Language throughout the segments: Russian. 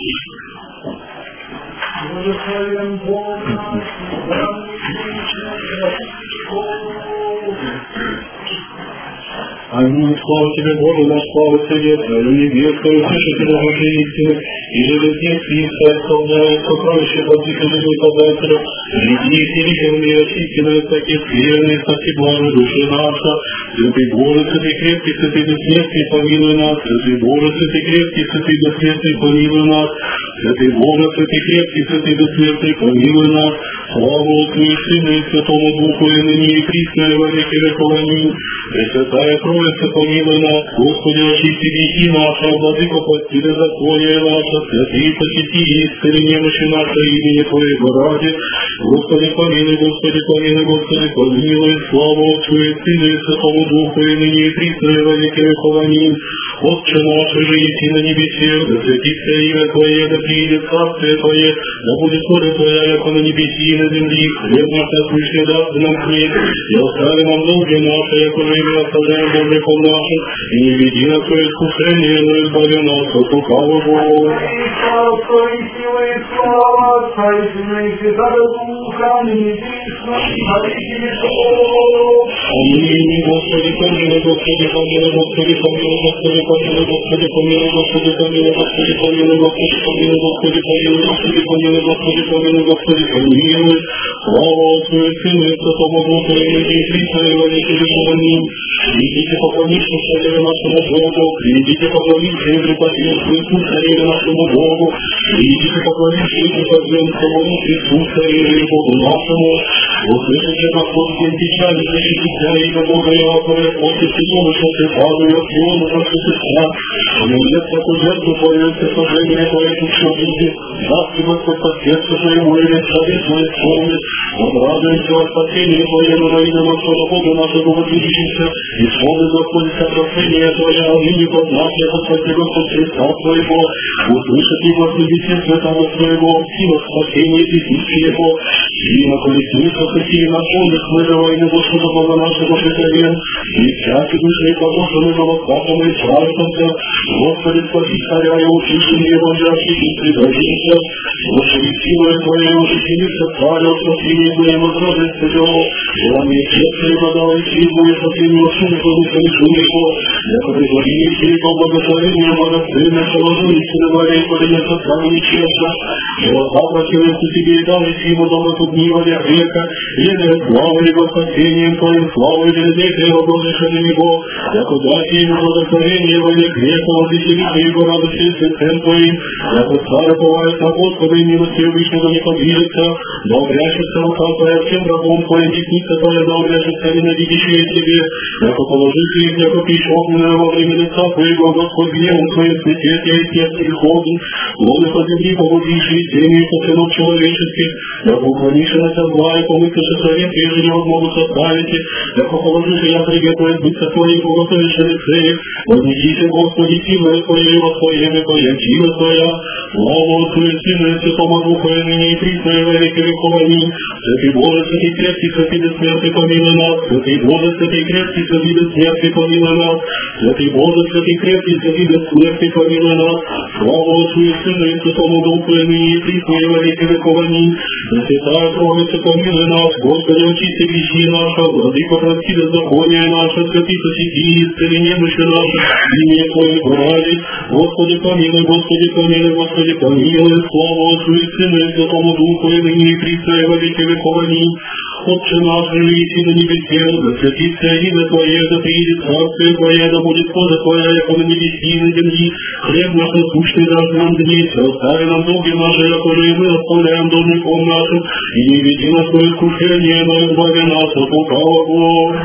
Благословен Бог наш, Аминь. Слава Тебе, Боже наш, слава Тебе, Твою небесную, слышите Божьей истины, и же везде Христа исполняет сокровища подвижных подателя, реки и великие очистины, всякие скверные, всякие блажи души наша, Святый Боже, Святый крепкий, Святый бессмертный, помилуй нас, Святый Боже, Святый крепкий, Святый бессмертный, помилуй нас, Святый Боже, Святый крепкий, Святый бессмертный, помилуй нас, слава Отцу и Сыну и Святому Духу, и ныне и присно, и во веки веков. Аминь. Пресвятая Троица, помилуй нас, Господи, очисти грехи наши, владыко, прости беззаконие наше, святые посети и исцели немощи наши имени Твоего ради. Господи, помилуй, Господи, помилуй, Господи, помилуй, слава Отцу и Сыну и Святому Духу, и ныне и присно, и во веки веков. Аминь. Отче наш, же еси на небесе, да святится имя Твое, да приидет царствие Твое, да будет воля Твоя, яко на небеси и на земли. Хлеб наш насущный даст нам хлеб, и остави нам долги наши, яко же и мы оставляем должников наших, и не веди нас в искушение, но избави нас от лукавого. Царство и сила и слава Отца и Сына и Святого Духа, ныне и присно, и во веки веков. Аминь. Господи, помилуй, Господи, помилуй, Господи, помилуй, Господи, помилуй, Господи, помилуй, Господи, помилуй, Господи, помилуй, Господи, помилуй, Господи, помилуй, Господи, помилуй, Господи, помилуй, Господи, помилуй. Слава Отцу и Сыну и Святому Духу, и ныне и присно, и во веки веков. Аминь. Идите поклониться Царю нашему Богу, идите поклониться и преподнести Царю нашему Богу, идите поклониться и преподнести Христу Царю и Богу нашему. Услышите, Господь, день печали, защитите имя Бога Иакова, после всего, что ты падаю, и он просветится. Но нет такой жертвы Твою, сожжение Твое душе люди, даст Господь по сердцу Твоему, и цари Твои исполнит. Он радуется от спасения Твое, но во имя Господа Бога нашего воздвижимся, и исполнит Господь сопротивление Твое, а ныне под нас, яко спаси Господь Христа Твоего, услышит Его с небесен святого Твоего, сила спасения и тысячи Его, и на колесницах какие наполнит мы же во имя Господа Бога нашего преклонен, и всякий души подошенный новостатом и славится, Господи, спаси царя и учителя его жажды и предадимся, Господи, силой Твоей учителися царя, спасение Твоей возможности его, желание сердца и подавай силу и спасение отцу, и шум его, яко предлагите его благословение, благословение положу и силоваря и подается с вами нечестно, его запротивается тебе и дал ему дома тут гнива века, или слава его спасением Твоим, славу и великое его Божие на него, яко дайте ему благословение во век века, возвеселите его радости и святым Твоим, яко царь уповает на Господа и милостью Вышнего не подвижется, да обрящется рука Твоя всем врагом Твоим, десница Твоя, да обрящется ненавидящие тебе, яко положите их, яко пищу огненную во время лица Твоего, Господь гневом Твоим сметет, и сердце греховным, лоны по земли погубившие семьи со сынов человеческих, яко уклонишь на тебя зла, и помыслишь совет, прежде не возмогут составить, яко положишь, я приготовить быться Твоих, уготовишь лице их, вознесите, Господи, силой Твоей, во Твоем и поячила Твоя, слава Отцу и Сыну и Святому Духу, и ныне и присно, и во веки веков. Аминь. Святый Боже, Святый крепкий, Святый бессмертный, помилуй нас, Святый Боже, Святый крепкий, Святый бессмертный, помилуй нас, Святый Боже, Святый крепкий, Святый бессмертный, помилуй нас, слава Отцу и Сыну и Святому Духу, и ныне и присно, и во веки веков. Аминь. Святая Троица, помилуй нас, Господи, очисти грехи наши, владыко, прости беззаконие наше, святый посети и исцели немощи наши, имя Твое ради, Господи, помилуй, Господи, помилуй, Господи, помилуй, слава Отцу и Сыну и Святому Духу, и ныне и присно, и во веки веков. Аминь. Отче наш, же еси на небесе, да святится имя Твое, да приидет царствие Твое, да будет воля Твоя, яко на небеси и на земли. Хлеб наш насущный дашь нам днесь, остави нам долги наши, яко же и мы оставляем должником нашим, и не веди нас в искушение, но избави нас от лукавого.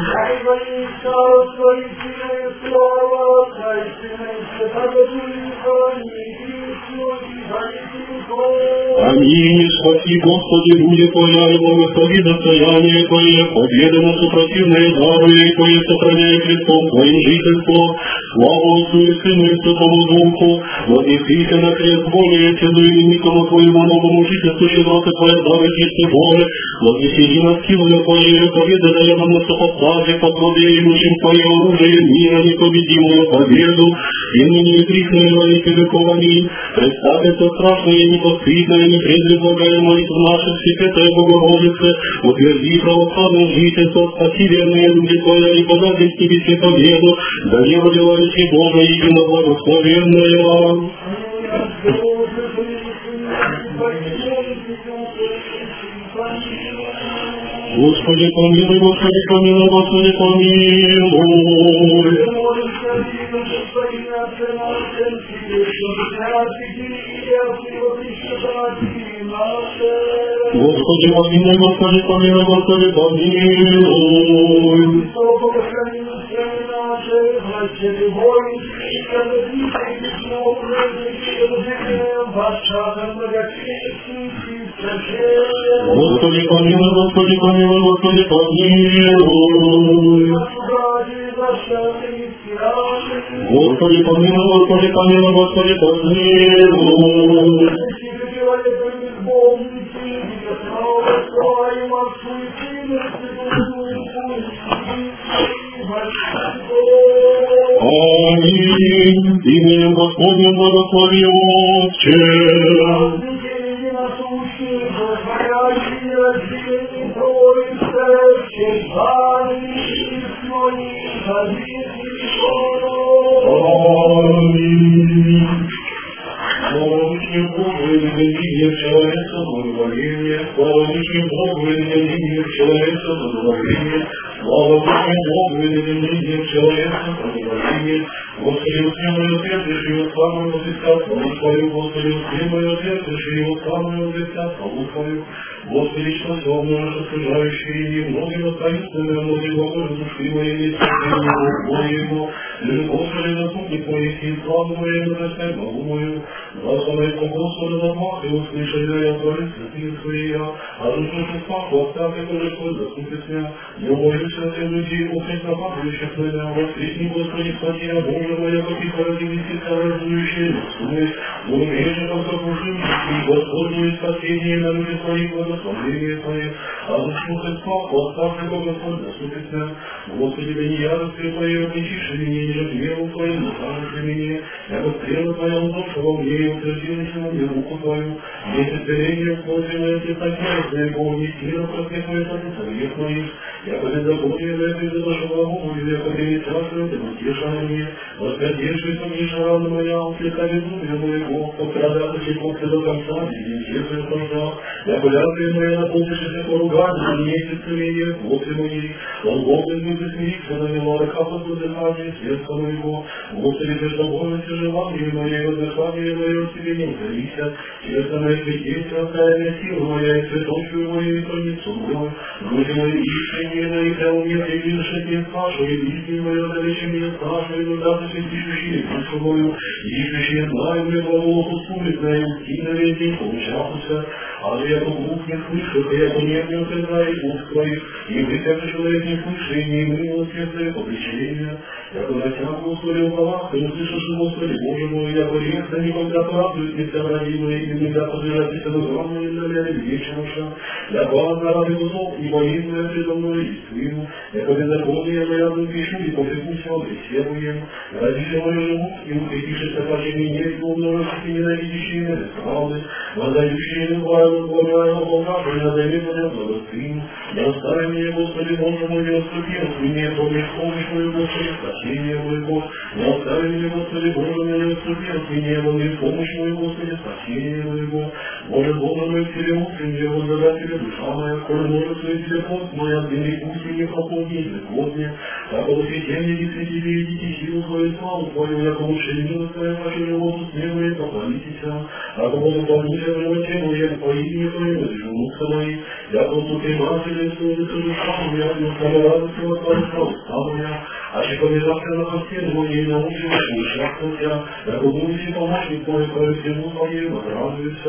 Царство и сила и слава Отца и Сына и Святого Духа, ныне и присно, и во веки веков. Аминь. Спаси, Господи, люди Твоя, и благослови достояние Твое, победы на супротивные зло Твое, Твое сохраняй Христом Твоим жительство, Слава Отцу и Сыну и Святому Духу, вознесите на крест Божий, Отцу и никому Твоему новому жительству, щедроты Твоя, благочестие Божие, вознесите на силу Твою, победа дая нам на сопоставе, подобие имущим Твое оружие, мира непобедимую победу, и ныне и присно и во веки веков. Аминь. Представится страшное и непостыдное, непредвизлагая молитв наших, Всесвятая Богородице, утверди православное жительство, спаси верные люди Твоя, и подай в Тебе победу, да не родила речи Божия, едино благословенная. Господи, помилуй, Господи, помилуй, Господи, помилуй. Господи, помилуй, Господи, помилуй, Господи, помилуй. Господи, помилуй, Господи, помилуй, Господи, помилуй. Господи, помилуй, Господи, помилуй, Господи, помилуй. Аминь. Именем Господним благослови Отче. Славничий Богу и ненавидев человека благоволение, славничий Богу и ненавидев человека благоволение, славничий Богу и ненавидев человека благоволение. Господи, усни мое сердце, живет славу возвестя, славу Твою, Господи, усни мое сердце, живет славу возвестя, славу Твою. Господи, что все множество сужающие, и многие восставительные, многие Богу, души мои, не спасение Твоего. Господи, заступник моих, и славу мою, возвестя, славу мою. Благословен Господа за Бог, и услышали я Твои святые Свои, а душу спасу, оставь и Господь, заступит меня. Не умолюсь на всех людей, укрыть на папающих меня, воскликни, Господи, спаси я, Боже моя, как и породили сердца раздующие, Господи, умеешь же, как сокрушимся, Господнее спасение на люди Твои, благословение Твое, а душу спасу, оставь и Господь, заступит меня. Господи, да не яростью Твоей отвечишь меня, ниже гневу Твоим, накажешь меня, яко стрела Твоя удобша во мне, и утвердилась на мне руку Твою, если терение входимое, ты поднялся, Бог, не сила, просветлая Твоих моих, яко беззаконие, яко беззашла Богу, яко беззашла, ты утешай мне, восходившись мне рана моя, уплекали зубья моего, пострадавшись и после до конца, и честная конца, яко лязгая моя, наполнившись поругание, месяцы меня, после моей, он Бог из них смирится, на него ракапа воздыхание, сердца моего, Господи, ты что Боже, желание мое, воздыхание мое, тебе не завися, честно моя святейся, оставляя силу моя, и святошую мою, и конницу мою, груди мои искренние, на их мне привившись не спрашивай, истинь мою, далече меня спрашивай, но даже ищущие душу мою, ищущие знаю, мне благо услугит на им, и на весь день получавшийся, а же я по глух не слышу, а я по нет не утверждаю уст твоих, и вы, как человек не слыши, не имею ответствия попрещения, я когда тягу, Господи, у правах, ты услышишь, Господи, Боже мой, я порезно, никогда порадуюсь, не вся родимая, и никогда подвижать себя на главное, и наляли вечерша, я глаза рады гусов, и воинная предо мной, и свину, я по беззаконию, я рядом пишу, и повлекуся, обресевуем, ради чего я живу, и укрепившись опасение нет, и умножишь, и ненавидящие меня правды, воздающие любая, возглавляя Бога, что я даю меня благостыню, не остави меня, Господи, Боже мой, не отступи от меня, помнишь помощь мою, Господи, спасение моего, не остави меня, Господи, Боже мой, не отступи от меня, помнишь помощь мою, Господи, спасение моего, Боже, Боже мой, к Тебе утренне, возлагай Тебе душа моя, коль может свои телефон моя, длинный путь и не пополни, безгодне, как посвящение не светили, идите силу Твою, славу Твою, яко лучше милость Твоя, вашу животу смелые, похвалитесь, как Богу полнейшее в животе моем, по имени Твоему, женуться мои, яко сутри матери, служи душа моя, и устала радость Твоя, уста моя, а че побежавшая на постель моей, научишь, ушастся, яко будущий помощник Твой, кроме всему Твоему, радуется,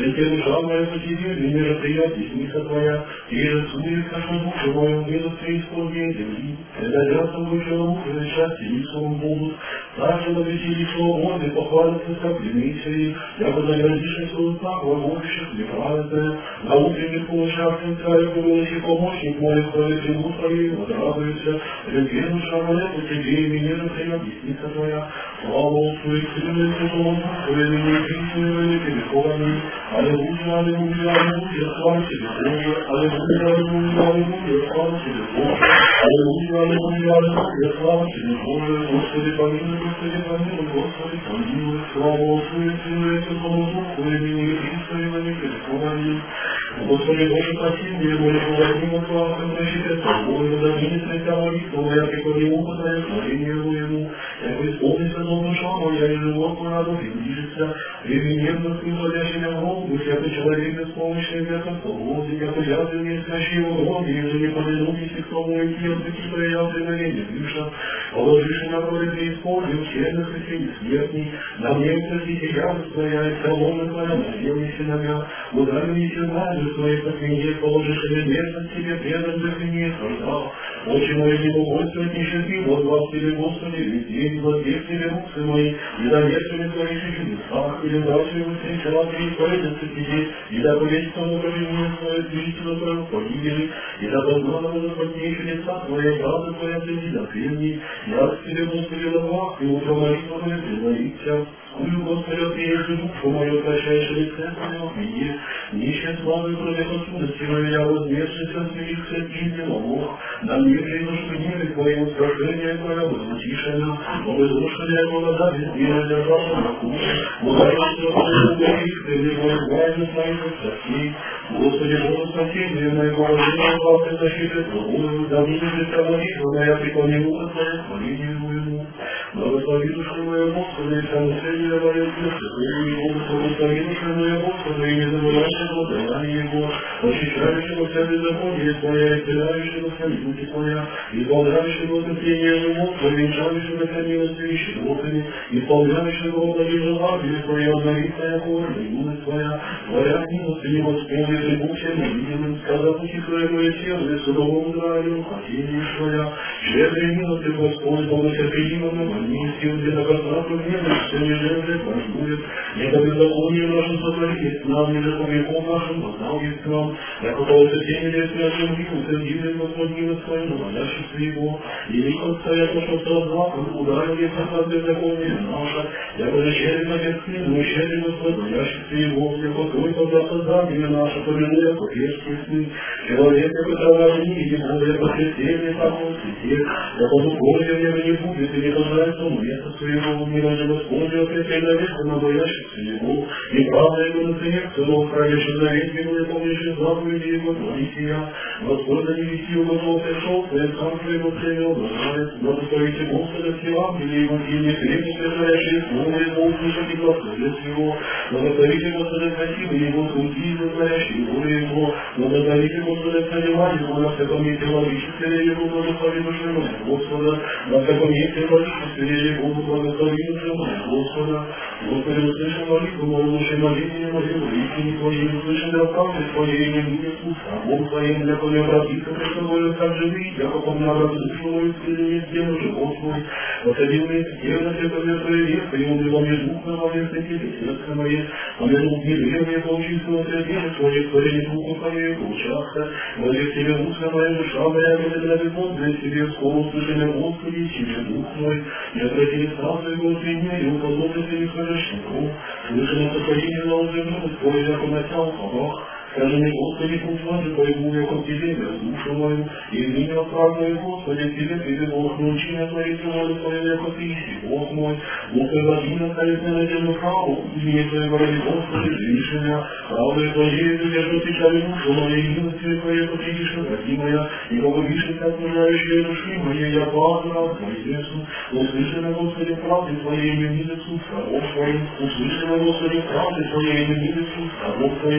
Летя душа моя по тебе, и мероприятия десница твоя, и рисует нашу душу мою, милость преисподней земли. Предадятся высшего мужа, счастье и сон будут, также на веселье свободы похвалятся соплями свои, яко заградишь свою знак, возможных неправедное, на утренних получах царя вылазь и помощник мой, хвалит ему твоей, возрадуется, любви душа моя по тебе, и мероприятия десница твоя, слава твоих сильных святого духа, и не писанными переходами. Аллилуйя, аллилуйя, аллилуйя, слава тебе, Боже, аллилуйя, аллилуйя, аллилуйя, слава тебе, Боже, аллилуйя, аллилуйя, аллилуйя, слава тебе, Боже, Господи, помилуй, Господи, помилуй, Господи, помилуй, слава Отцу и Сыну и Святому Духу, и ныне и присно и во веки веков. Аминь. Господи, Боже, прости мне, мои благодатные слава, как защита тобою, да ныне святя молитва моя, преклоню по твоей творению моему, яко исполнится дом душа моя, и живот мой радух и ближется, ревененно снисходящий в голову, всякий человек беспомощный, века свободы, яко язвы не спящий в громе, и же не повернутись к тому и от какие-то я примирения Бывша, положишь на крови преисподнюю, черных и среди смертней, на мне утвердите ярость твоя, и колонна твоя, наделайся нога, ударнися знаю своих посмеет, положишь неверность тебе, предан захвинет, рождал. Очи мои не угодствуют нищеты, возглас тебе, Господи, везде, возлег тебе руцы мои, и доверчили твои чудесах, или дальше встречала преисполнится тебе, и да повесит тому провинение свое, движительно твое погибели, и да познала западнее чудеса твоя, правда твоя, среди докренней, я к тебе, Господи, ловах, и утро молитва твоя предварится. Скую, Господи, отвежу душу мою, прощаешь лице твое, мир, нищая славы, кроме отсюдости, но я вознесшийся смирился и Бог, да мне придуши гневе твоему, страшение твое, возмутишено, но выслушали благодать, везде держался на кухне, ударился в твою горих, ты лежой грязно своих отцовей, Господи, Боже, спасение моего, рождения, славы, защиты твою, да мне лица молитва моя, преклони ухо твое, хваление моему, благослови душу мою, Господи, и самоцелие мое сердце, и благослови душу мою, Господи, и не забывайся благодания Его, очищающего вся беззаконие твоя, исцеляющего вся милость твоя, исполняющего воскресение живот, венчающего вся милость и щедротами, исполняющего благоденствие твое, обнови твоя гордо, милость твоя, твоя милость и Господи, требующая невидимым, сказав утихое мое тело, и судовому Израилю, хотение твоя, щедрой милости, Господь, благотерпеливым, милостью, где на коснах уверенность, все не жертвы, враждует, не до беззакония нашим сотворить, нам, не же по веком нашим, вознал есть к нам, яко толще тени лесные ошибки, утвердили Господь милость свою, навалящихся Его, и лихо стоят нашим созваком, ударил есть от беззакония наше, яко же щедрый на бедствие, но щедрый Господь, навалящихся Его, яко твой подлав создание наше, помяну, яко пешки сны, человек, яко трава в мире, Его, яко священный, яко святец, яко духовья не будет, и не пожалуйста, место своего, мира же Господи, опять навеку, набоящихся Его, и правда Его на цене, сынов, хранящих завет Его, и помнящих заповеди Его, творите я, Господь, да не вести Его, готов пришел, Твоим царство Его привел, блажает, благословите Господа все ангели Его, и не крепнет, свершающие слово Его, услышать и благословить Его, благословите Господа красивый Его, судьи, затворящие воля Его, благословите Господа царевание Его, на всяком месте владычестве Его, благослови душу моя, Господа, на всяком месте владычестве Его, благослови душу моя, Господа, Господи, услышим молитву мою, лучше молитву мою, истине Твоей, услышим раскаяние Твоей, не будет слуха, Бог Твоим, для Твоей обратиться пред Тобою, как живи, яко помножа душу мою, скрыление стену, живот мой, посадил мне стену, святое Твое веко, и умрело мне дух на момент тебе, сердце мое, помянул неверие, получился сердце Твое, творение духу Твоего, участка, возле Тебе душа моя, душа моя, когда бегут, для Тебе, скоро услышали, Господи, Тебе дух мой, не отвратили сразу Его среднее, и уподобно Тебе хорошнику, слышали сотворение на уземную, Твой, яко начал порог, скажи мне, Господи, путь Твой, пойму, яко Тебе, душу мою, и меня отправляю, Господи, Тебе, Тебе, Бог, научи меня творить волю Твою, яко Ты, Бог мой, Бог Твой, владимир, ставит мне на землю праву, мне Твоей вороли, Господи, живишь меня, правдой Твоей, держу печали душу мою, и милостью Твоей, потребишь, враги моя, и погубишь, как умирающие души моей, я падаю, Моисесу, услыши на Господи, правды Твоей, не видит суд, рабов Твоим, услыши на Господи, правды Твоей, не видит суд, рабов Твоим,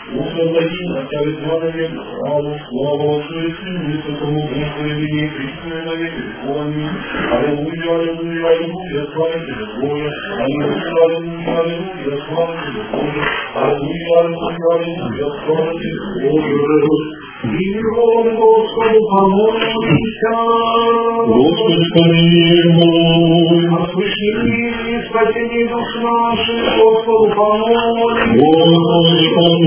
Услади оставит навек славу, славу Отцу и Сыну и Святому Духу и вине Христове навеки веков. Аминь. Аллилуйя, аллилуйя, аллилуйя, слава Тебе, Боже. Аллилуйя, аллилуйя, аллилуйя, слава Тебе, Боже. Аллилуйя, аллилуйя, аллилуйя, слава Тебе, Боже. Миром Господу помолимся. Господи, помилуй. Освящение и спасение душ наших, Господу помолимся. Господи,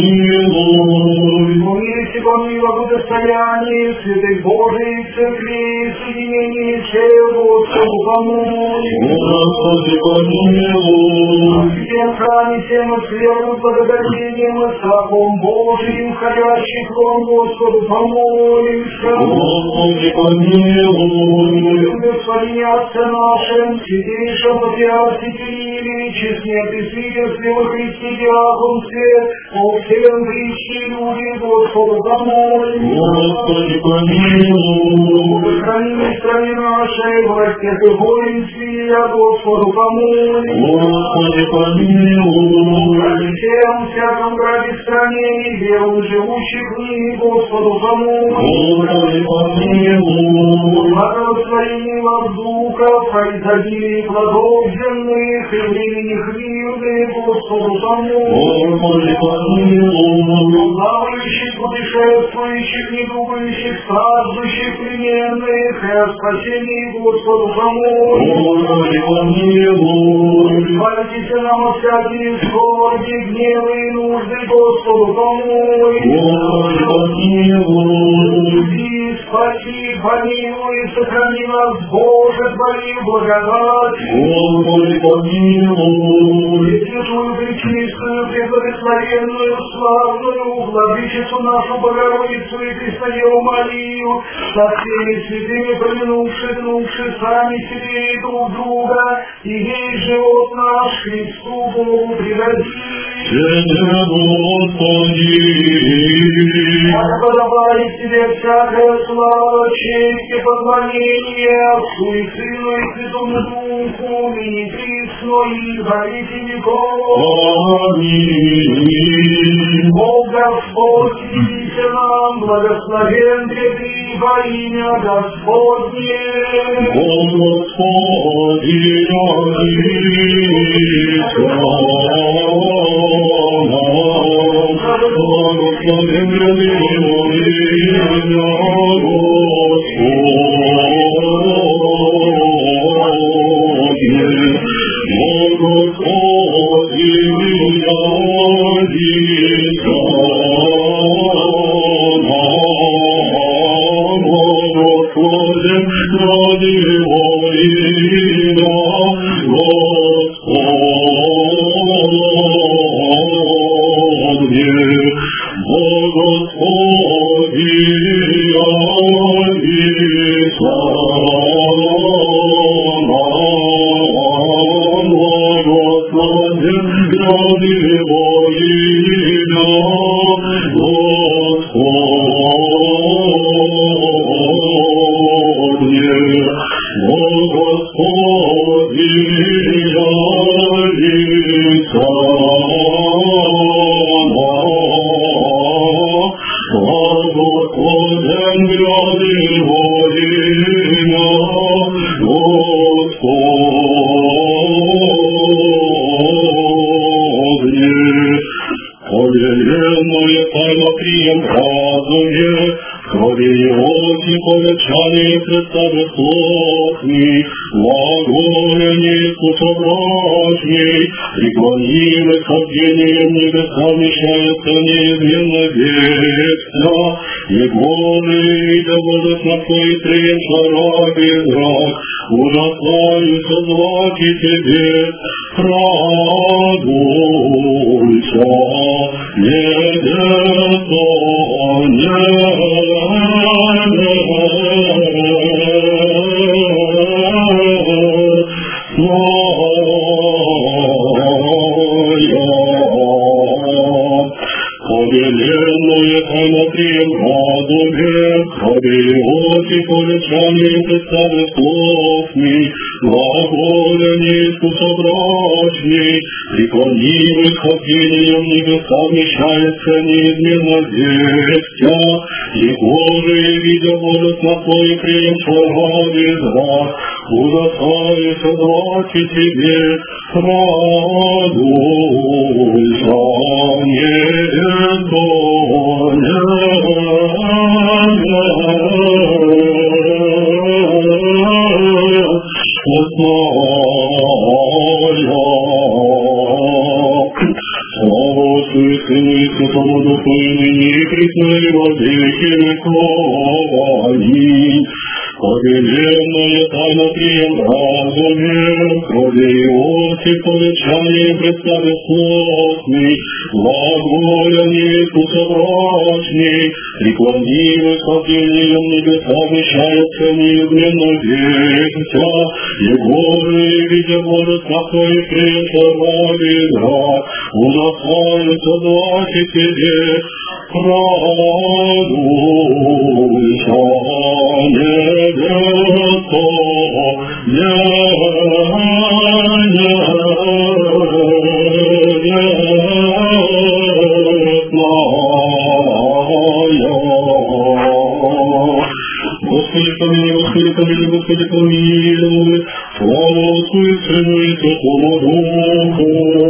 помилуй. Помилуйте, помилуй, благосостояние святых Божией Церкви, соединение всех, Господу помолимся. Господи, помилуй. Всем храме, всем отсвернут благодарением и страхом Божиим, входящих в Дом, Господу помолимся. Господи, помилуй. Господине Отце нашем, святейшем Патриархе Кирилле, честне пресвитерстве во Христе диаконстве, по всем прищи люди, Господу помолимся. Господи, помилуй. Храни в стране нашей, властях и воинстве, Господу помолимся. Господи, помилуй. Всем всяком граде стране и веру живущих в ней, Господу помолимся. Господи, помилуй. Благословение вас духов, а изобилие плодов земных и временных мирных, Господу помолимся. Господи, помилуй. Плавающих, путешествующих, недугающих, страждущих, плененных, и о спасении, Господу помолимся. Господи, помилуй. Избавитесь нам от всякие скорби, гневы и нужды, Господу помолимся. Господи, помилуй. И спаси, помилуй, и сохрани нас, Боже, Твою благодать. Господи, помилуй. И святую, пречистую, преблагословенную, славную, владычицу нашу Богородицу и Преснодеву Марию, со всеми святыми помянувши сами себе и друг друга, и весь живот наш Христу Богу предадим. Господи. Так подобает тебе всякая слава, честь и поклонение Отцу и Сыну и Святому Духу, и присно и во веки веков. Аминь. Бог Господь, видите нам, благословен Ты во имя Господне. Господи, благословен Повеленную тайна прием разуме, крови оки полечание представы словный, глаголяне искусобрачный, преклонимый хождением небеса вмещается неизменно вестя, Егоры, видя божество свой прием ради зрак, ужасается драки тебе, радуйся, не доня. Слава Отцу и Сыну и Святому Духу, и ныне и присно и во веки веков. Аминь. Повеленная тайна прием разуме, крови оки повечание представы слотный, глаголяне искусобрачный, преклонимый хождением небеса вмещается неизменно вестя, Егоры, видя божества своих приемшего игра, ужасаются драки тебе, радуйся, Господи, помилуй, Господи, помилуй, Господи, помилуй, слава Отцу и Сыну и Святому Духу.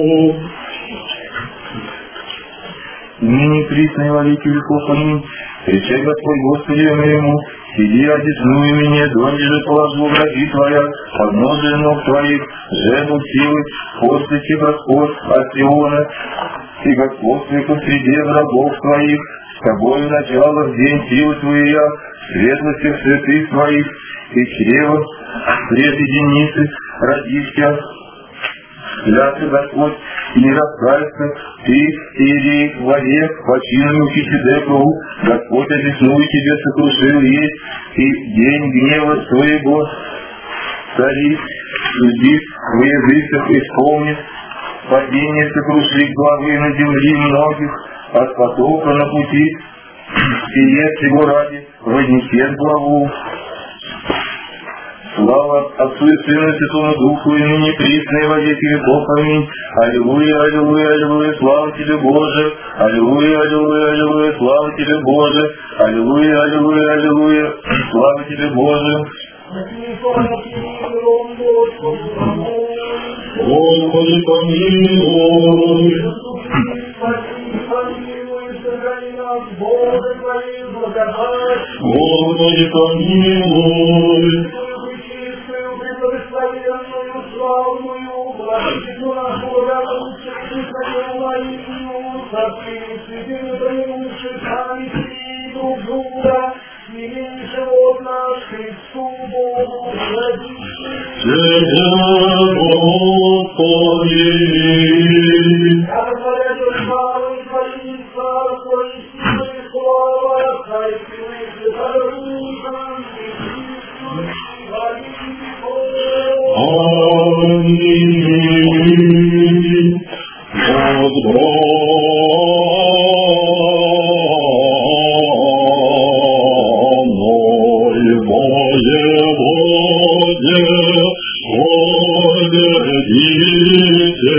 Ныне присно и во веки веков. Аминь. Речай Господь Господи моему, сиди, одесную меня, донде же положу враги твоя, подножие ног твоих, жезл силы, после тебе Господь от Сиона, и господствуй посреди врагов твоих, с тобою начало в день силы твоя, в светлости святых твоих, и чрево прежде Деницы родишься. Клятся Господь, и не раскается, ты, Иерей, вовек, почину Мелхиседекову, Господь одесную тебе сокрушил есть, и день гнева своего, цари, суди, в языках исполнит, падение сокрушить главы на земли многих, от потока на пути, сие всего ради, вознесет главу. Слава Отцу и Сыну и Святому Духу, и ныне присно и во веки веков. Аминь. Аллилуйя, аллилуйя, аллилуйя, слава Тебе, Боже. Аллилуйя, аллилуйя, аллилуйя, слава Тебе, Боже. Аллилуйя, аллилуйя, аллилуйя, слава Тебе, Боже. Господи, помилуй. Господи, помилуй. Благословенную, славную, блаженную нашу Богатую, Святую Троицы, памяти друг друга, милейшего от нас Христу Богу, родивший. Тебе, Господи. Армаряту славы Твои, царство и силы, слава, Царству и Святому Аминь. Возбранной воеводе, победите.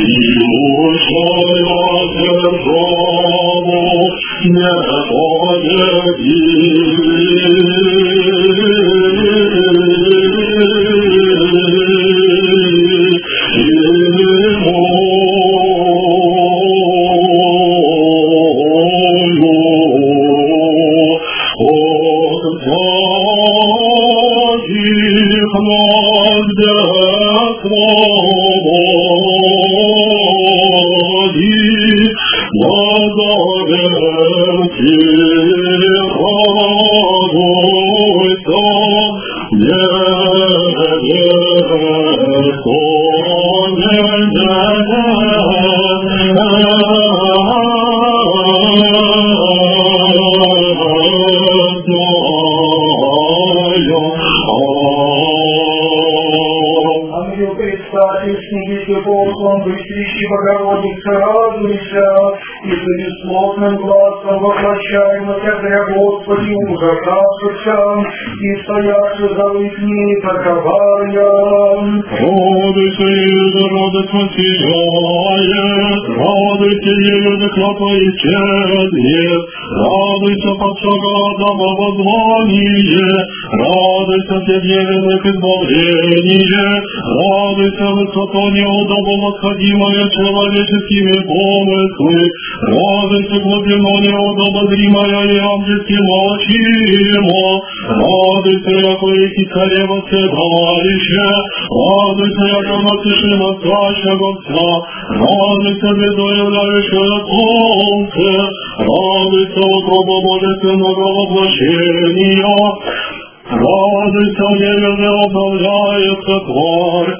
Богородица, радуйся, и за бесплотным глазом воплощаемых для Господи ужасавшихся, и стоявших за лыкни таковая. Радуйся, Иуда, радость воссияет, радуйся, Иуда, клятва исчезнет, радуйся, подшага Адама воззвание, радуйся, всеверенных избавление, радуйся, высоко неудобно восходимое человеческими помыслы, радуйся, глубину неудобозримая и ангельским очимо, радуйся, яко реки царева седалище, радуйся, яко носишь мостящего вся, радуйся, звезду являющее солнце, радуйся, утроба божественного воплощения, радуйся, неверно обновляется тварь.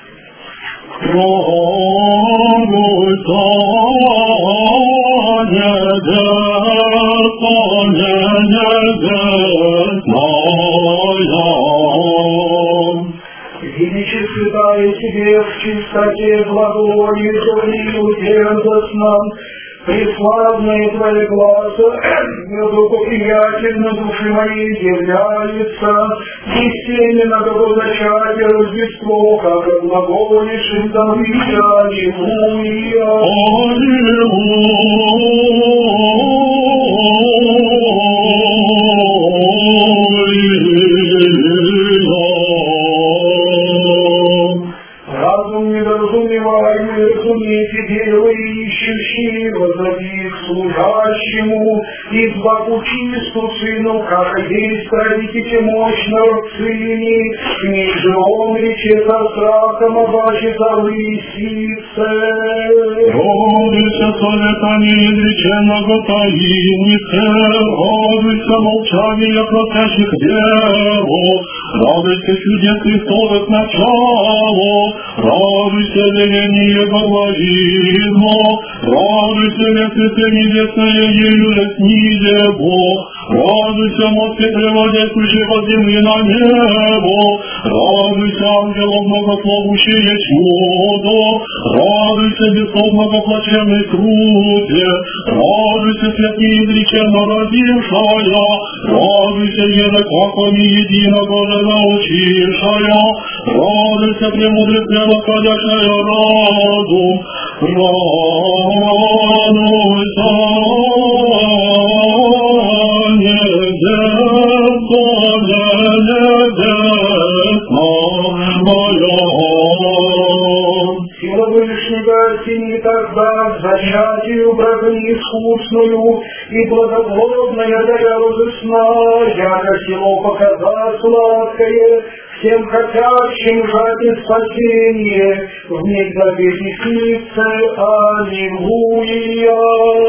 Радуйся, Величие святая тебе в чистоте глаголе говорил дерзостно, преславные твои глаза, недукоприятельно души моей являются, и всеми на годозачатие Рождество, как глаголишь им Давида, аллилуйя. Разум недоразумеваемый, разумейте дело ищущий, возрази их служащему, избаву чисту сыну, как есть родите мощного в сыне, ниже он рече со страхом, обаче за лисице. радуйся, совета неизреченного таиннице, радуйся, молчание просящих веру, радуйся, чудес Христовых начало, радуйся, веление барбаризма, радуйся, весты небесное ею снизебо, радуйся, мостки преводящие по земле на небо, радуйся, ангелов многословущие чудо, радуйся, бесовно воплощенный труде, радуйся, свет неизреченно родившая, радуйся, едокаками единого же научившая, радуйся, премудрец превосходящая разум, радуйся, Сила Вышнего осени тогда зачатию бразни искусную и благоплодная даря розысна, яко село показа сладкое, всем хотящим жаждет спасение, в них добедничнице, аллилуйя.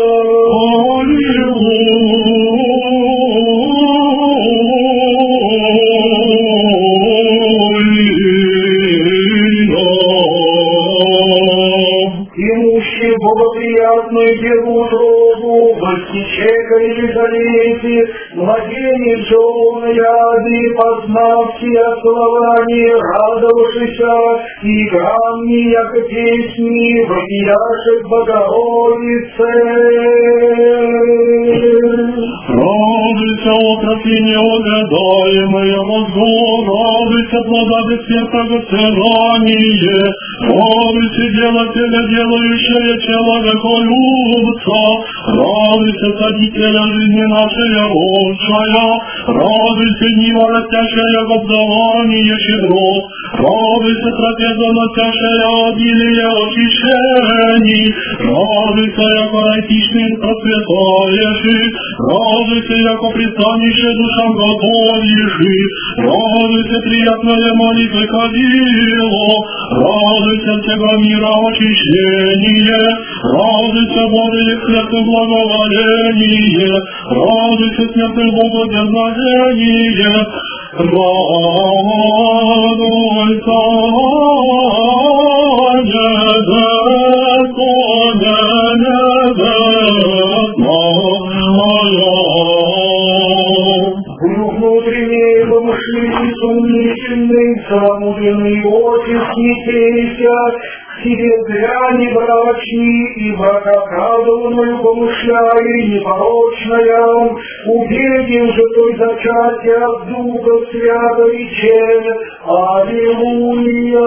Имущие богоприятную деву утробу, возничека Елизавете, младенец жен яды, познав все основания, радовавшися, и грамми, яко песни, вопияшек Богородице. Радуйся, отроки неугадаемые возгор, радуйся, плода бессмертного целания, радуйся, делателя, делающая человеколюбца, радуйся, садителя жизни нашей росшая, радуйся, нива растящая в обдавании щедрот, радуйся, трапеза носящая обилие очищений, радуйся, яко райтичный процветаешь, радуйся, яко пристанище душам готовишь, радуйся, приятное молитвы кадило, радуйся всего мира очищение, радуйся, Божие святое благоволение, радуйся, смертный Богу дерзновение, радуйся, Внутренние помышления сумнительные, самудренный отец, не пейся, к себе дряни брачни, ибо как радованную помышляю непорочная, убедил же той зачатия от Духа Свято рече, Аллилуйя.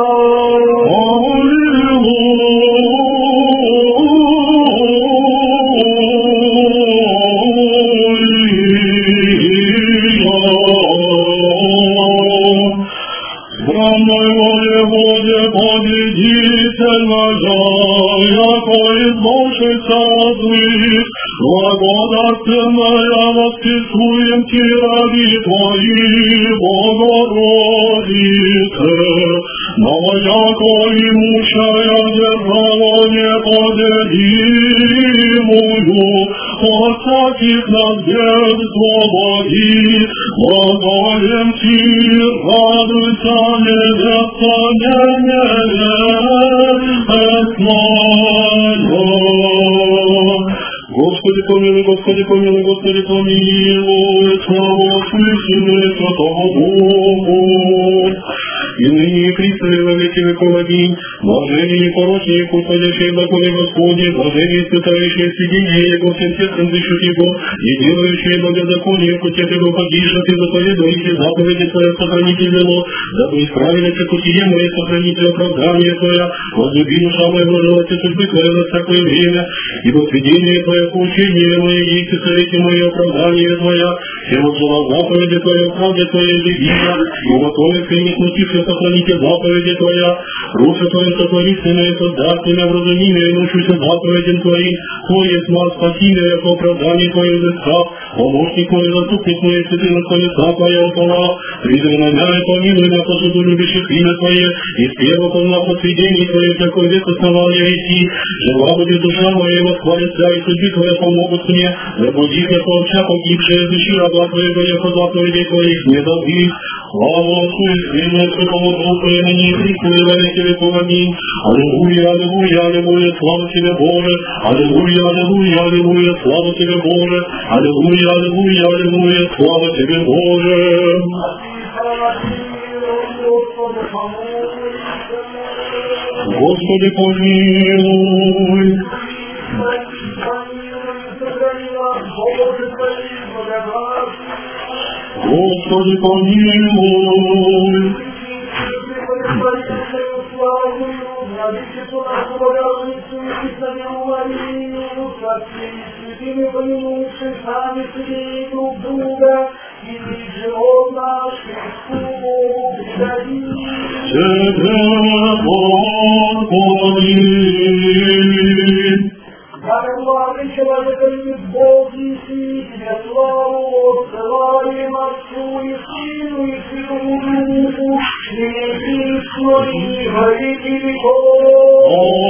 Странной воеводе победительная, яко избавшийся от злых, благодатная воскресуем Ти ради Твои, Богородице, но яко имущая держава неподелимую, от всяких нас бед свободи, благоем Ти, радуйся, невеста небесная. Господи помилуй, Господи помилуй, Господи помилуй, слава Отцу Святого Богу. И ныне и пристоит во веки веков. Аминь. Блажение непорочные, уходящие в законе Господне, блажение испытающие сведения Его, всем сердцем дышат Его, и делающие благозаконие, хотят Его погишат, и заповедующие заповеди Твоя, сохраните зело, дабы исправились пути мои, сохраните оправдание Твоя, возлюби душа моя, вложилась и судьбы Твоя на всякое время, ибо сведение Твое, поучение Мое, есть и совете Мое, оправдание Твоя, все возжила заповеди Твоя, правде Твоей любимя, и готовых и не смутивших сохраните заповеди Твоя, руша Твоя сотвори сына и создаст меня в разумении, и научуся заповедям Твоим, Твое сма спасение, яко оправдание Твое взыскав, помощник мой, заступник мой, святый на колеса Твоя упала, призови на меня и помилуй меня по суду любящих имя Твое, и с первого познав сведений Твоих, всякой век основания идти, жива будет душа моя, и восхвалится, и судьбы Твоя помогут мне, забудив я полча погибшие, души раба Твоего, яко заповедей Твоих не забив, слава Отцу и Сыну и Святому Духу, и ныне и присно и во веки веков. Аминь. Аллилуйя, аллилуйя, аллилуйя, слава Тебе, Боже. Аллилуйя, аллилуйя, аллилуйя, слава Тебе, Боже. Аллилуйя, аллилуйя, аллилуйя, слава Тебе, Боже. Господи, помилуй. Господи, помилуй. Владычицу нашу Богородицу и Пресвятую Марию, со всеми святыми помянувших сами себе и друг друга, и живот наш Христу Богу предадим. Тебе, Господи! Как блажен человека любит Бог, и Тебе славу отсылаем Отцу и Сыну и Святому Духу, и присно и во веки веков.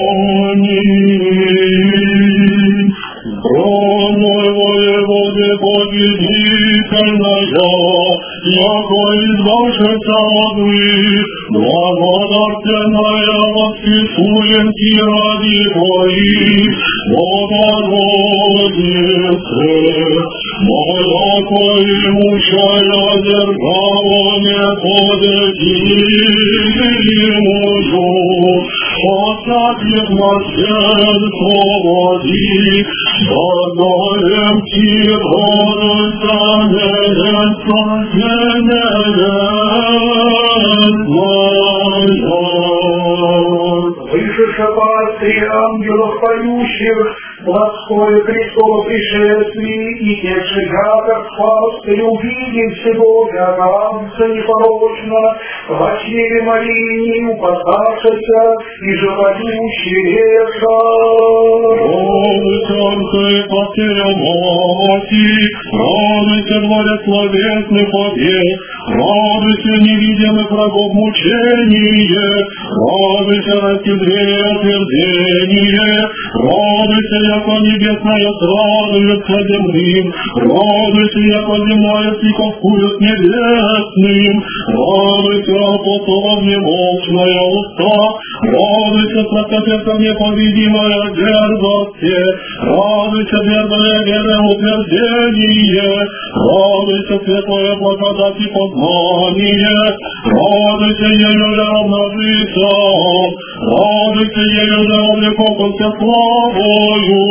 Аминь. Бронной воеводе победительная, яко избавшийся от злых, благодатная воскресуем Ти ради Твоих, Богородице, мояко имущая держава неподелимую, от всяких нас бед свободи, благоем Ти, радуйся, невеста небесная. Выше шепотри ангелов поющих, плотское Христово пришествие, и тех же ягод пастырь увидит всего богатца непорочно, во чреве Марии упасавшися и живодющий реша. Радуйся, Ангелы, пастыря мати, радуйся, дворя словесных побед, радуйся, невидимых врагов мучение, радуйся, раскидрее отвердение, радуйся, яко небесная радуется земным, радуйся, яко земная стиховкует небесным, радуйся, апостолов немолчная уста, радуйся, страстоперца непобедимая дерзости, радуйся, верное верное утверждение, радуйся, светлая благодать и познание, радуйся, ею же обнажится, радуйся, ею же облекоконся славою,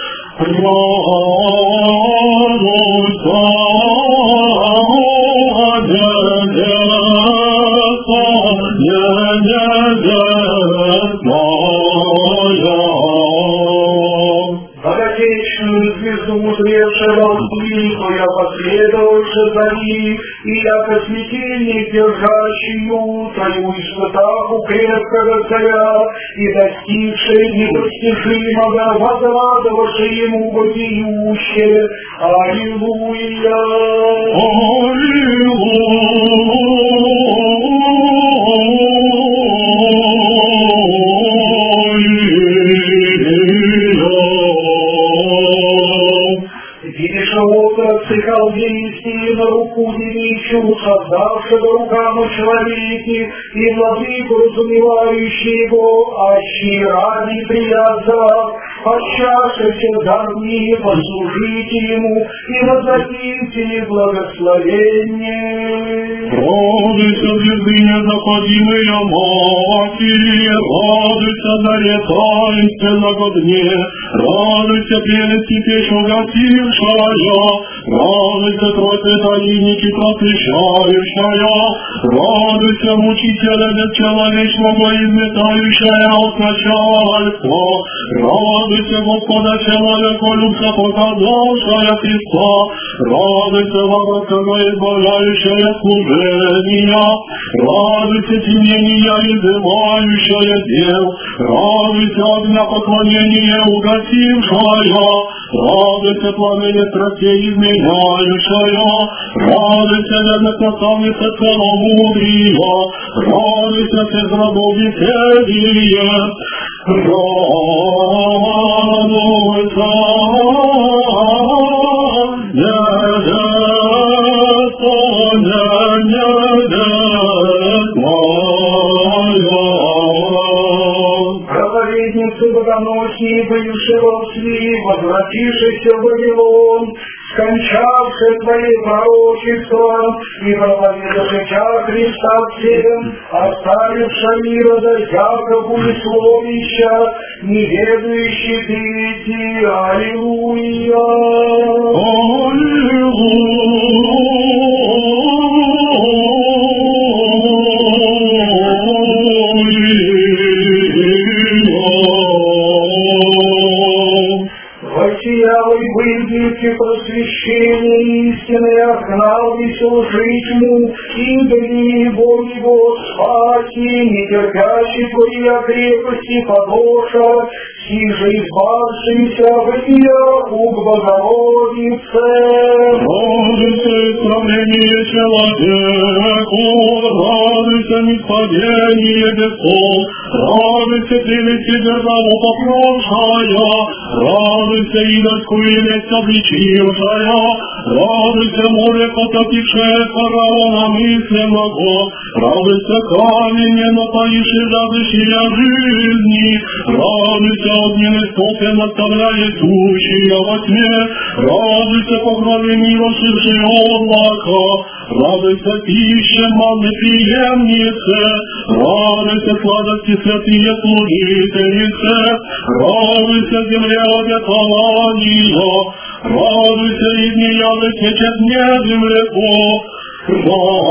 радуйся, Богатейшую звезду узревшего Твоего я последовавши за ним, и яко светильник, держащий Твою испытаху крепкого царя, и достигший недостижимого, возрадовавший ему вопиющее. Аллилуйя! Отцы халдейские на руку величию, создавшего рукам человеки, и владыку разумевающий его, аще ради приязав, подчашився дарми, послужите ему, и возвратите благословение. Радуйся, звездыня заходимая матери, радуйся, заре таинственного дне, радуйся, прелести печь угасившая, радуйся, Тройцы таинники просвещающая, радуйся, мучителя бесчеловечного изметающая от начальства, радуйся, Господа человеку любца показавшая Христа, радуйся, вопросного избавляющая служения, радуйся, темнения изымающая дел, радуйся, огня поклонения угасившая, радуйся, пламени страстей изменяющая, радуйся, верность наставница целомудрия, радуйся, всех рабов веселье, радуйся, проповедницы богоносии, бывшего в сли, возвратившийся в Вавилон, скончавший твои пророчества и проповедовавший Христа всем, оставивший Ирода Якову и словища, неведающий дети. Аллилуйя! Воссиялой выйдите просвещение истины, огнал веселожить ему, идоли его спаси, нетерпящий твои крепости подоша, сиже избавшийся в яху к Богородице. Радуйся, исправление человеку, радуйся, неспадение веков, радуйся, прелести державу попрошая, радуйся, идольскую весть обличившая, радуйся, море потопившее фараона мысленного, радуйся, камень, напоивший жаждущие жизни, радуйся, огненный столб, наставляет сущие во тьме, радуйся, покрове милостившей облака, радуйся, пище манны приемнице, радуйся, сладости святые служительнице, радуйся, земле обетования, радуйся, из нее вытечет медным реку,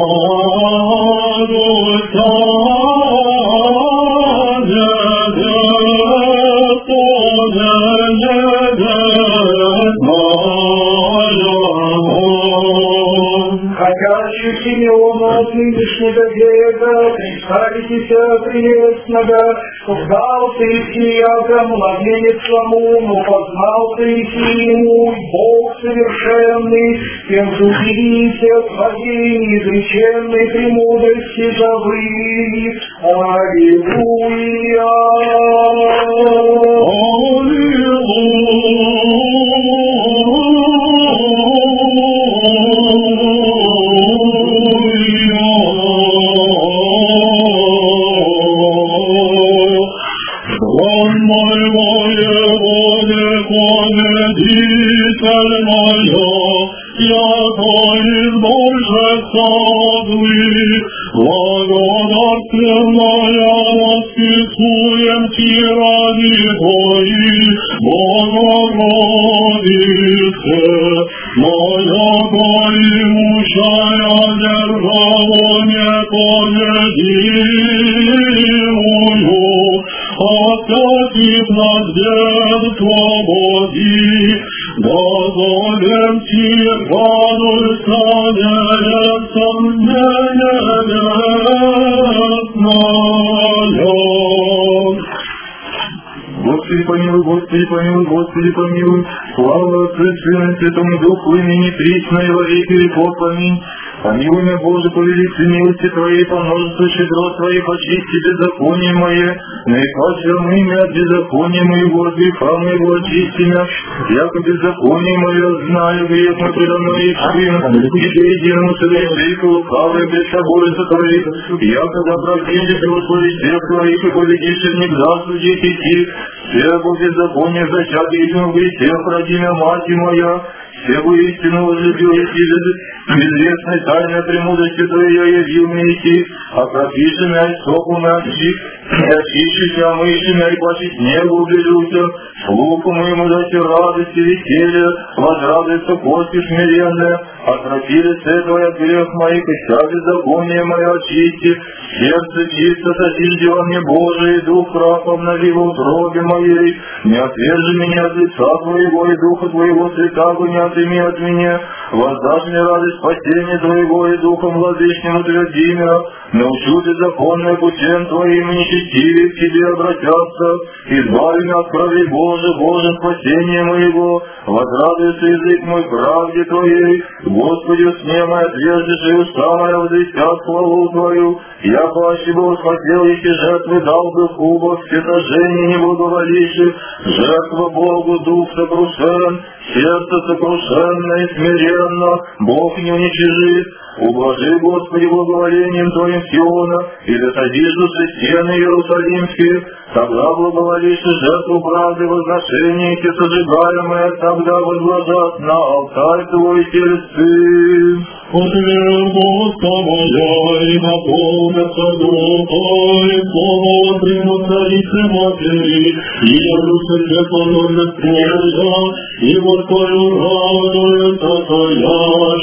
радуйся, Хотящий Симеона от нынешнего века, представитеся прелестного, вдал ты сияга младенец самому, познал ты ему, Бог совершенный, тем же удивите твоей неизреченной премудрости забыли. Аллилуйя! Господи помилуй, слава Отцу и Сыну и Святому Духу, имени присно и во веки веков. Аминь. Помилуй меня, Боже, по великой милости Твоей, по множеству щедрот Твоих, очисти беззаконие мое, наикать верны меня от беззакония моего, от греха моего очисти меня, яко беззаконие мое знаю, грех мой предо мной и сын, и Ты единому совершейка лукавое без собой сотворит, яко за правдение Господи всех Твоих, и поведишь в них заслужить идти, всего беззакония зачат единым в грехах ради меня, мать моя, всего истину возлюбил и безвестной тайной премудрости Твоей явил мне идти, окропиши меня и соку на отщик, и очищи меня, мыши меня, и плачет снегу уберутся, слуху моему дайте радости, веселье, возрадуется кости смиренные, окропи лице Твое от грех моих, и вся беззаконие мое очисти, сердце чисто сосижди во мне, Боже, и дух прав обнови в утробе моей, не отвержи меня от лица Твоего, и духа Твоего святаго не отыми от меня, воздашь мне радость спасения Твоего, и духом владычнему тверди меня, научу Ты законные путем Твоим, и нечестивее к Тебе обратятся, избави меня от крови Боже, Боже, спасение моего, возрадуется язык мой правде Твоей, Господи, сне мой отвержешь, и уста моя возвестят славу Твою, я паще бы восхотел, если жертвы дал бы в кубах, все сожжения не благоволивших, жертва Богу, дух сокрушен, сердце сокрушенно и смиренно, Бог не уничижит. Ублажи, Господи, благоволением Твоим Сиона, и досадишься стены Иерусалимские, тогда благоволишь жертву правды возношения, и сожигаемые, тогда возложат на алтарь Твой тельцы. Отвернутся моя, и наполнятся духа, и слово примут царицы матери, и явлюся законом Твоя, и вот Твою радует, такая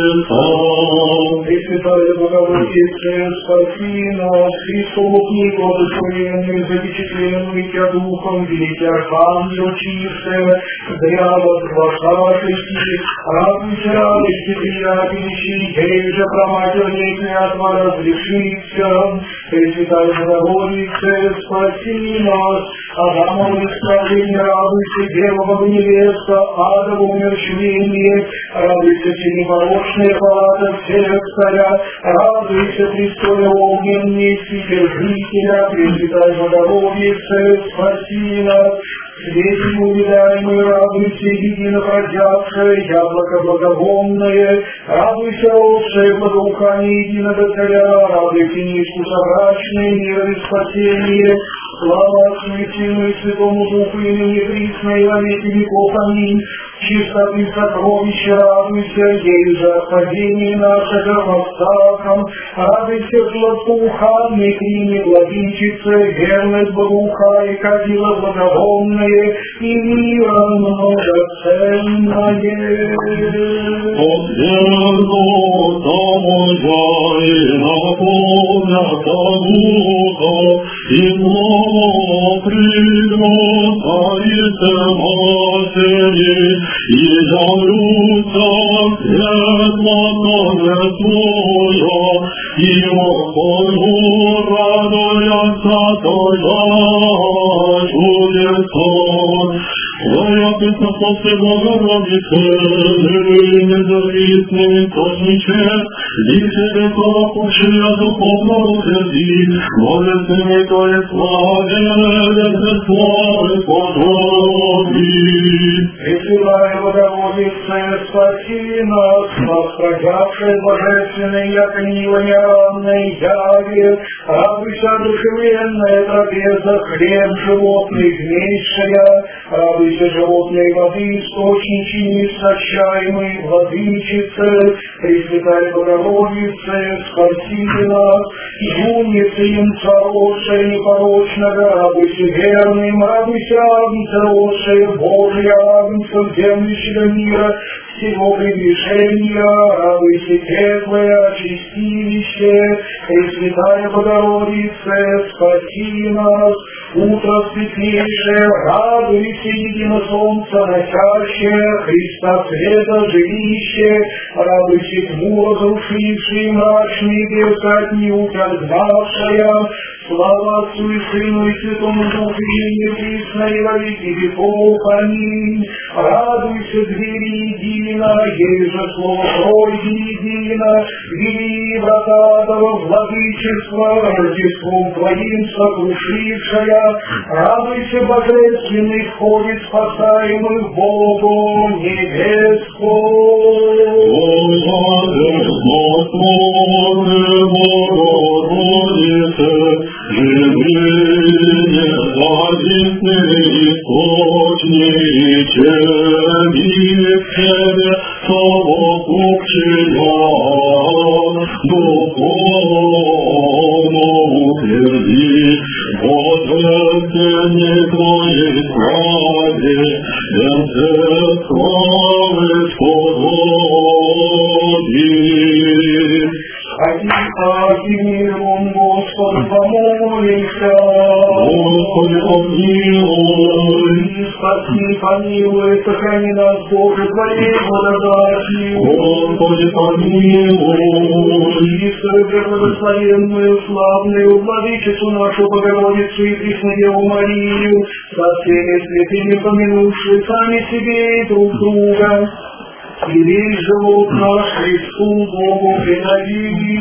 чудеса. Пресвятая Богородица, спаси нас, Христову книгу благословенную, запечатленную Тебя Духом, великий Архангел чистый, зря возглашающий, радуйся радости приятелищей, ей же проматерные клятва разрешится. Пресвятая Богородица, спаси нас, Адамово исправление, радуйся, Девова невеста, Адово умерщвление, радуйся, всенепорочная палата всех царя, радуйся, престоле огненный, Вседержителя, Пресвятая Богородица, спаси нас. Свете увидаемый, радуйся, едино родятся, яблоко благовонное, радуйся, родшее благоухание единого царя, радуйся, низку собрачное, мира и спасение, слава Отцу и Сыну и Святому Духу, и ныне присно и во веки веков. Аминь. Чистоты сокровища, радуйся, ей же отпадение наше громостаком, радуйся, златоуханной книге владычице, верность благоухай, кадила благовонное, и мира многоценное. Отвергнута моя, и наполнята духа, и слово пригнута, и Богородице Матери, и явлются светлотное Твоя, и Богу радуется Твоя чудеса. Твоя Пресвятая Богородице, независный источнике, Личие толокущая духовно утверди, Божественной Твоей славе, весы славы подроби. Пресвятая Богородице, спаси нас, воспротившей божественной, яко неравной яви, радуйся одушевленная трапеза, хлеб животный вмесшая, радуйся животной воды, источники неистощаемой, владычице, Пресвятая Богородице, спаси нас, юницы им хорошая, непорочного, радуйся верным, радуйся агнца росшая, Божия агнца, землящего мира, всего прегрешения, радуйся теплое очистилище, Пресвятая Богородице, спаси нас, утро светлейшее, радуйся едино солнце носящее, Христа света жилище, радуйся тьму разрушивший, мрачный бес от неуч отгнавшая, слава Отцу и Сыну и Святому Духу, и неприсно и во веки веков. Аминь. Радуйся, двери едино, ей же слово пройди едино, вели врата того владычества, Рождеством Твоим сокрушившая, радуйся, божественный входит спасаемых Богом невестку. Живые, завистные источники, милостивые, совокупчия, духовно утверди, божественной Твоей славе, венце славы сподоби. Миром, Господи, помолимся. Господи, помилуй. Спаси, помилуй, сохрани нас, Боже, Твоей благодатью. Господи, помилуй. Историю благословенную, славную, владычицу нашу Богородицу и Преснодеву Марию, со всеми святыми помянувши сами себе и друг друга, и весь живот наш Христу Богу предадим.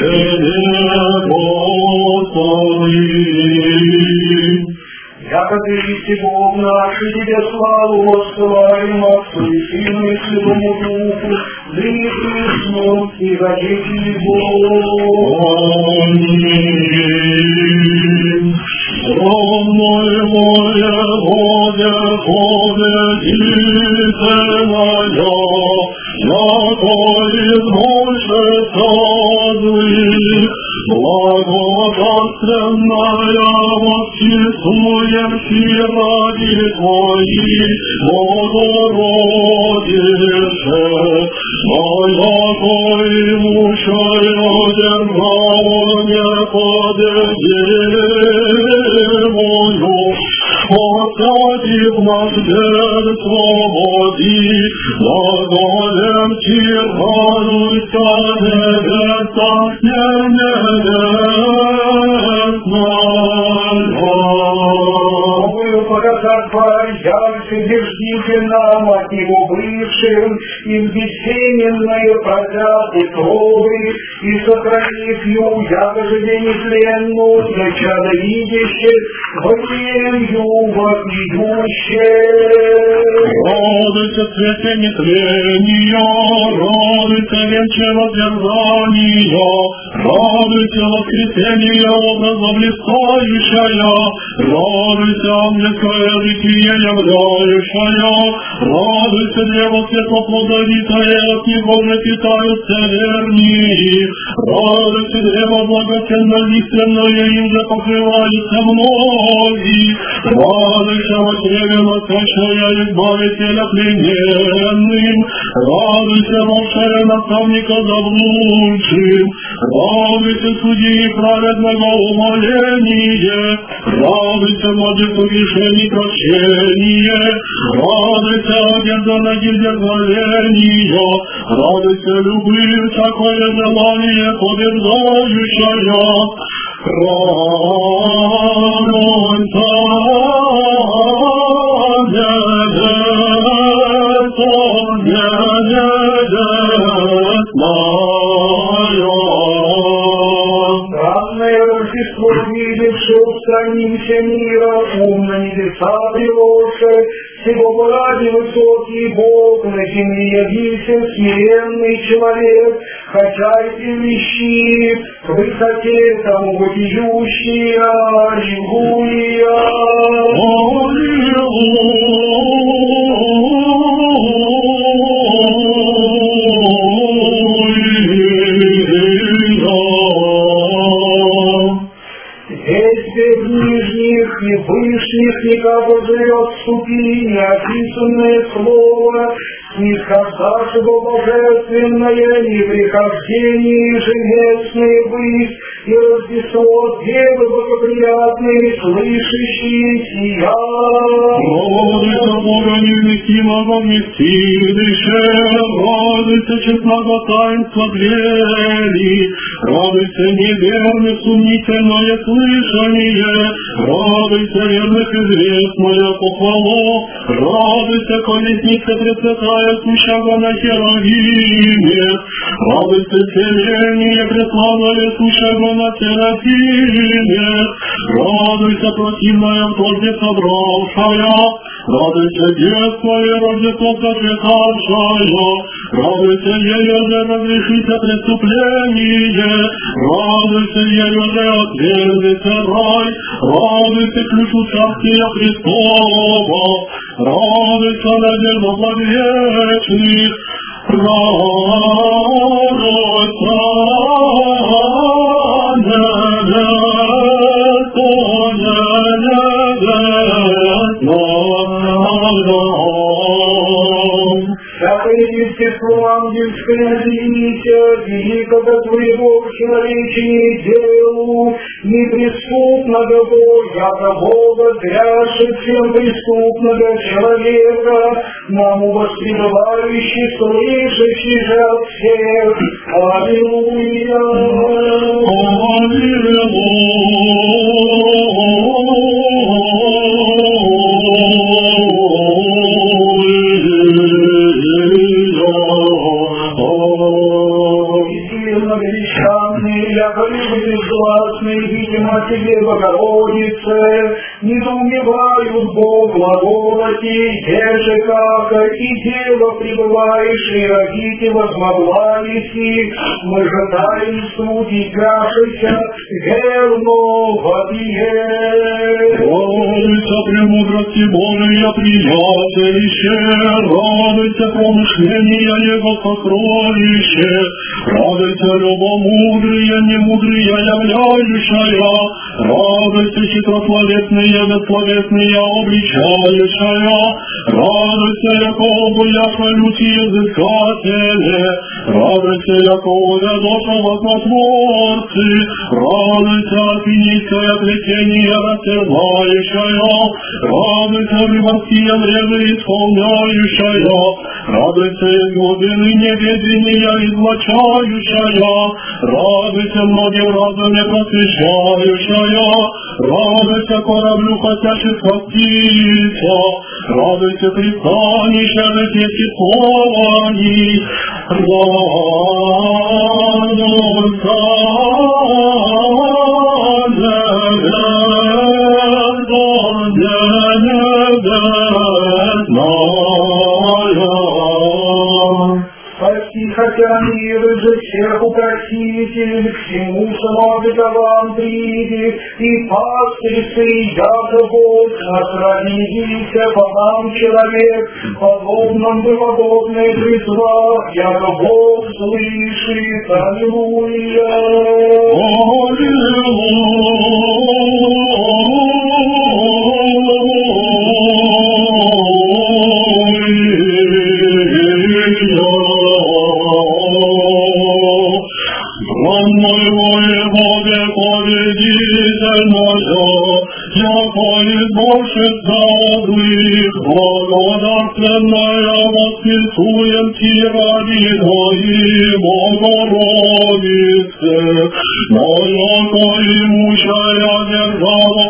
Яко Ты есть Бог наш, и Тебе славу воссылаем Отцу и Сыну и Святому Духу, ныне и присно, и во веки веков. Аминь. Ровное мое Боже, победите моя, яко избольше созыв, благодатственная восчествуем ради Твои, Богородице, моя имущая держава не поддержимую, посадив наш день свободи, благолем тирхануйся небеса, Держите нам от него бывшим, и в бессеменную прокаты крови, и сохранив ее, яко же денетленную, для чада видящих, военью вопиющих. Радуйся, свете нетления, радуйся, венче воздержания, радуйся, воскресение образа блистающая, радуйся, ангельское житие являющая, радуйся, древо светлоплодовитое, от него же питаются вернии, радуйся, древо благоценно-лиственное, им же покрываются многие, радуйся, во чреве носящая избавителя плененным, радуйся, волшебе наставника заблудшим, Радуйся, судьи праведного умоление, радуйся, владыку решений прощение, радуйся, одежда на дерзновения, радуйся, любви, всякое желание побеждающая, радуйся, Странное Рождество видевшее, устранимся мира, ум на небеса приложи, всего ради высокий Бог, на земле явился смиренный человек, хотя и превыщи к высоте тому вопиющий, аллилуйя. Нижних и вышних никого живет вступи, неописанное слово, снисходящего божественное, неприхождение ежеместное быть, и Рождество Девы благоприятные, слышащие сия. Радуйся, Бога невместимого вместилище, радуйся, честного таинства дрели, радуйся, неверных, сомнительное слышание, радуйся, верных, известная похвала, радуйся, колесница пресвятая, сущего на Херовиме, радуйся, селение преславное, сущего на Серафиме, радуйся, противная в торге собравшая, радуйся, детство и Рождество сочетавшая, радуйся, ею же разрешится преступление, радуйся, ею же отверзится рай, радуйся, ключу царствия Христова, радуйся, надежда благовечных, радуйся, Всякое естество ангельское извините, великого твоего человечения делу, неприступного Бога, Бога, зряши всем преступного человека, нам воспребывающий, слышащий же от всех. Аллилуйя! Безгласные, видимо, тебе, Богородице, недоумевают Бог глаголоти, еже как и Дева пребываешь, и родите возмогла неси, мы же таинству дитяшися, верно вопие. Радуйся, премудрости Божия, приятелище, радуйся, промышления Его сокровище, радуйся, любомудрие, немудрие являющая, радуйся, хитрословесные, бессловесные обличающая, радуйся, яко яко лючи языкатели, радуйся, яко ведоша вознотворцы, радуйся, арпинийское плетение растерзающая, радуйся, рыборские вреды исполняющая, радуйся, из глубины неведения излучающая, радуйся, многим разуме просвещающая, радуйся, кораблю хотящих спастися, радуйся, пристанище житейских слований, радуйся, Спаси, хотя мир же всех укротитель, к всему самообетован придет, и пастырцы, яко Бог, насравнился по нам человек, подобным богодной призва, яко Бог слышит, аллилуйя. Аллилуйя. Благодатленная, воспитуем Тебя, Твоей Богородице, моя имущая держава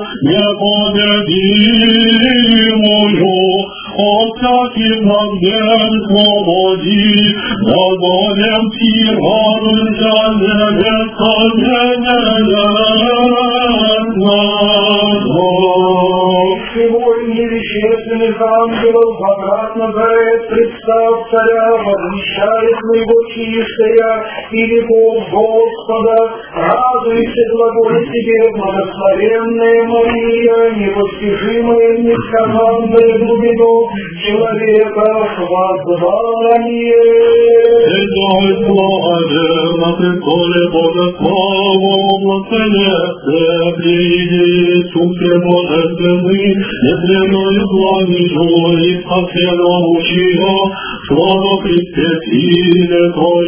непобедимую, от всяких надежд свободи, дозволем Ти радуйся, небеса небесного. Сегодня вещественных ангелов обратно горит представ царя, возвещает моего чистая и веков Господа. Радуйся, глаголе тебе, благословенная Мария, непостижимая, несказанная глубину человека воззвание. Святой славен на престоле Бога славу, благословенная, приди Иисусе Божественный, неземною славою и спасенному слава Христе Силе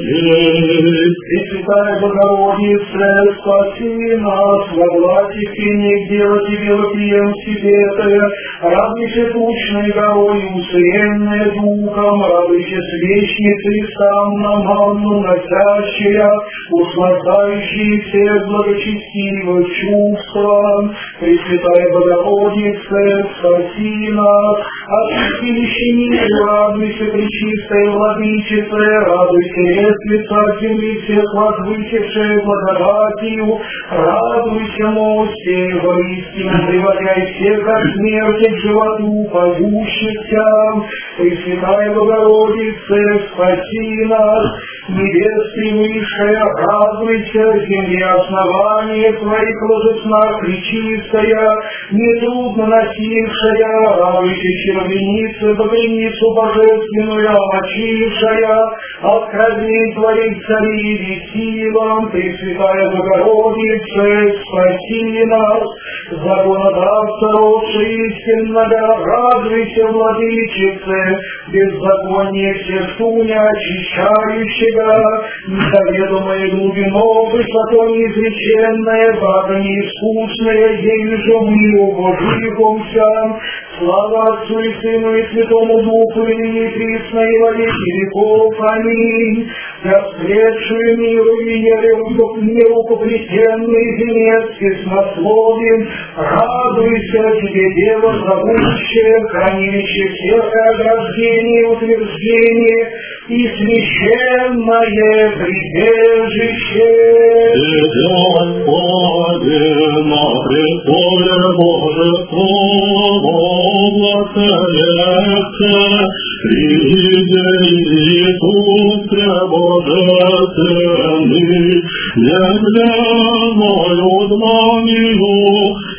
Твоей. Пресвятая Богородице, спаси нас, во власти не делать и велопием себе, радуйся тучной горой, усыенная духом, радуйся свечницей, сам на манну носящая, услаждающийся благочестивым чувством. Пресвятая Богородице, спаси нас, от святилища мира, радуйся, пречистая Владычице, радуйся, лестница земли всех возвысившая благодатью, радуйся, мосте, воистину приводя всех от смерти к животу поющихся. Пресвятая Богородице, спаси нас, небес превысшая, радуйся, земли основание твоих ложесна пречистая, нетрудно носившая, радуйся, червеница, багряницу божественную омочившая, откровень твоих царей весилам. Пресвятая Богородице, спаси нас, законодавца родшая истинного, радуйся, владычице, беззаконие всех суня очищающего, незаведомое глубиной, высоко неизреченное, благо неискусное, ею же мы убоживомся. Слава Отцу и Сыну и Святому Духу, и ныне присно и во веки веков. Аминь. За встретшую миру и нерукоплетенный венец песнословен, радуйся тебе, Дева зовущая, хранилище всех ограждений и утверждений, и священное прибежище. Господи, на престоле Божества, благословится, приди Иисусе Божественный, неглядною дланью и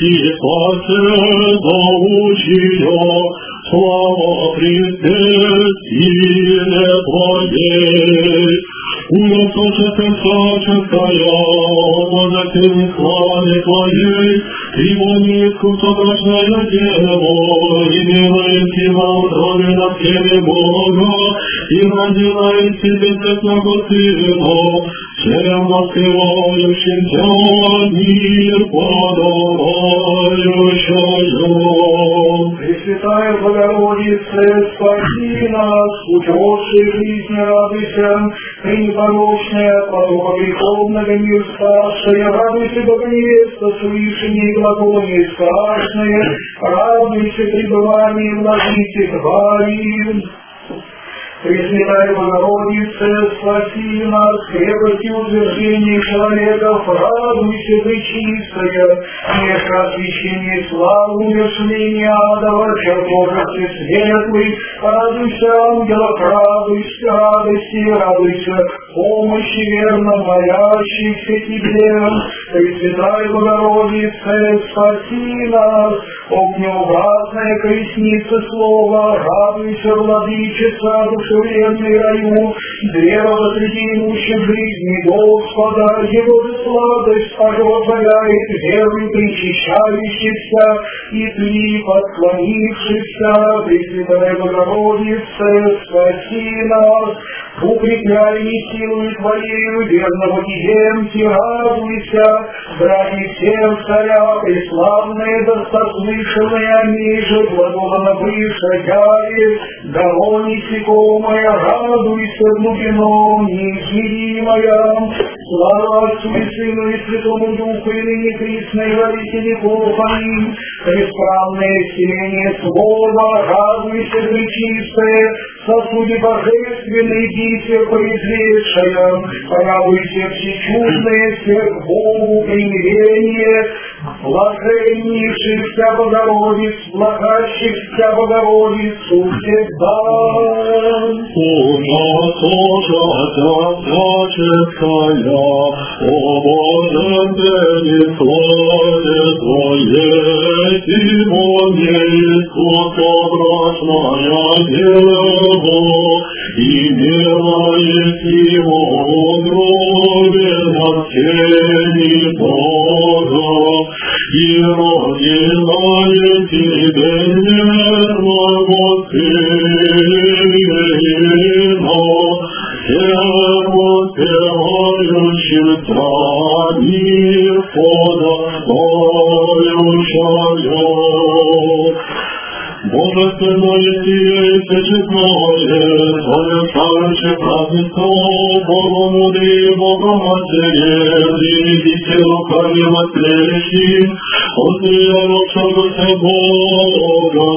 спасенную, слава Христе Силе Твоей. Услышите всяческая, Божественной славе Твоей, и молитву содружная Дева, и милости во утробе над всеми Бога, и родила из себе светлого Сына, всем воспевающим Тя мир подавающую. Пресвятая Богородице, спаси нас, утеши жизнь радуйся, пренепорочная, потока греховного мир спасшая, радуйся, Богоневеста, слышание и глаголание страшное, радуйся пребывание владыки твоим. Пресвятая Богородице, спаси нас, крепости утверждения человеков, радуйся, пречистая, меха освящения славу умершления адова, чертожности светлый, радуйся, ангелов, радуйся, радуйся, помощи верно молящихся тебе. Пресвятая Богородице, спаси нас, огнеугасная колесница слова, радуйся, владычица, душевленный раю, древо посреди имущих жизни Господа, его же сладость оживотворяет веры причащающихся и тли подклонившихся. Пресвятая Богородице, спаси нас, укрепляй не силою Твоею верного Гиемти, радуйся, братья всем царя, преславные, достослышанные, они же глаголано выше, яре, дороги секомая, радуйся, глубино, неизмеримая, слава Отцу и Сыну и Святому Духу, и ныне присно и во веки веков, аминь. Бесправное селение слова, радуйся, пречистое, сосуди божественной битве произведшая, радуйся всечудное, всех Богу примирение, блаженнейшихся Богородиц, благащихся Богородицу всегда. У нас тоже отцаческая, о Боже, славе Твоей, Тимоне, Иисуса брачная дева, и мирает Его гробе воскресни Бога, и родиная Тебе нервного сына, Серво певающим Твои подобающая. Божественное сие честное, Твое царче празднество, Богомудрее, Богоматере, Приведите руками воскресшим, Отвеявшегося Бога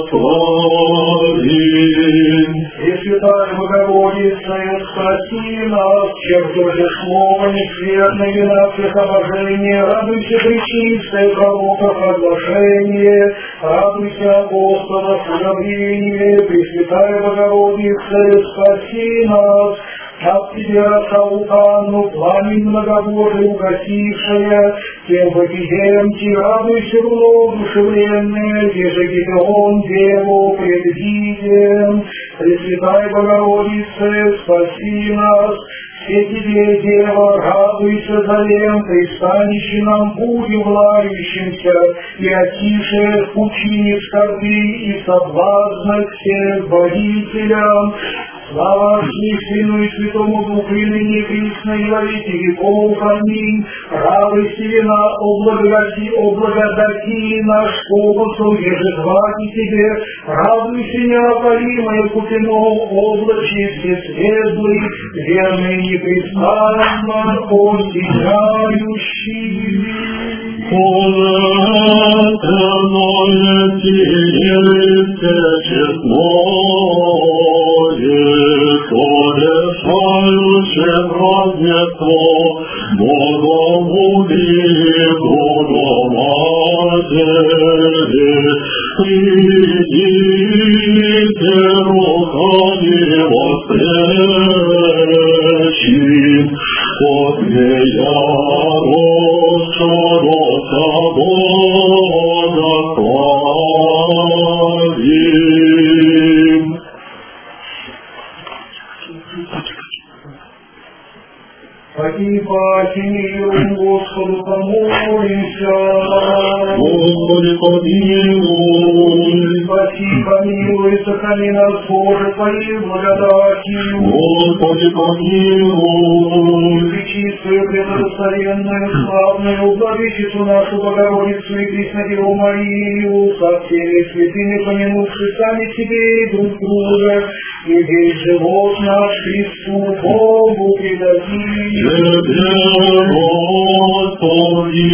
славим. Пресвятая Богородица, спаси нас, чем тоже слово несветное вина всех обожения, радуйся, пречистое пророков оглашение, радуйся, Господа, удобрение, Пресвятая Богородица, спаси нас, от Тебя Сауканну, пламень многобожий угасившая, тем вопиемти, радуйся, воодушевленные, еже Гидеон Деву предвиден, Пресвятая Богородица, спаси нас, все Тебе, Дева, радуйся, зарем, пристанище нам будем лающимся, и отише в пучине скорби и соблазнах всех водителям. Слава Отцу и Сыну и Святому Духу, и ныне присно и во веки веков, аминь. Радуйся, вина, облагодати наш помысл, ежедваки Тебе, радуйся, неопалимое купено, облачье всесветлый, верный и непрестанно осияющий. Божественное сие честное, совершающее празднество, Богомудрие, Богоматере, приведите руками воскресшим, отвеявшегося Бога славим. Погибайте миром, Господу помолимся. Господи, помилуй. Спаси, помилуй, сохрани нас, Боже, Твоей благодатью. Господи, помилуй. Пречистую, предоставленную, славную, владычицу нашу Богородицу и Преснодеву Марию, со всеми святыми помянувши сами себе и друг друга, и весь живот наш Христу Богу предадим. Тебе, Господи,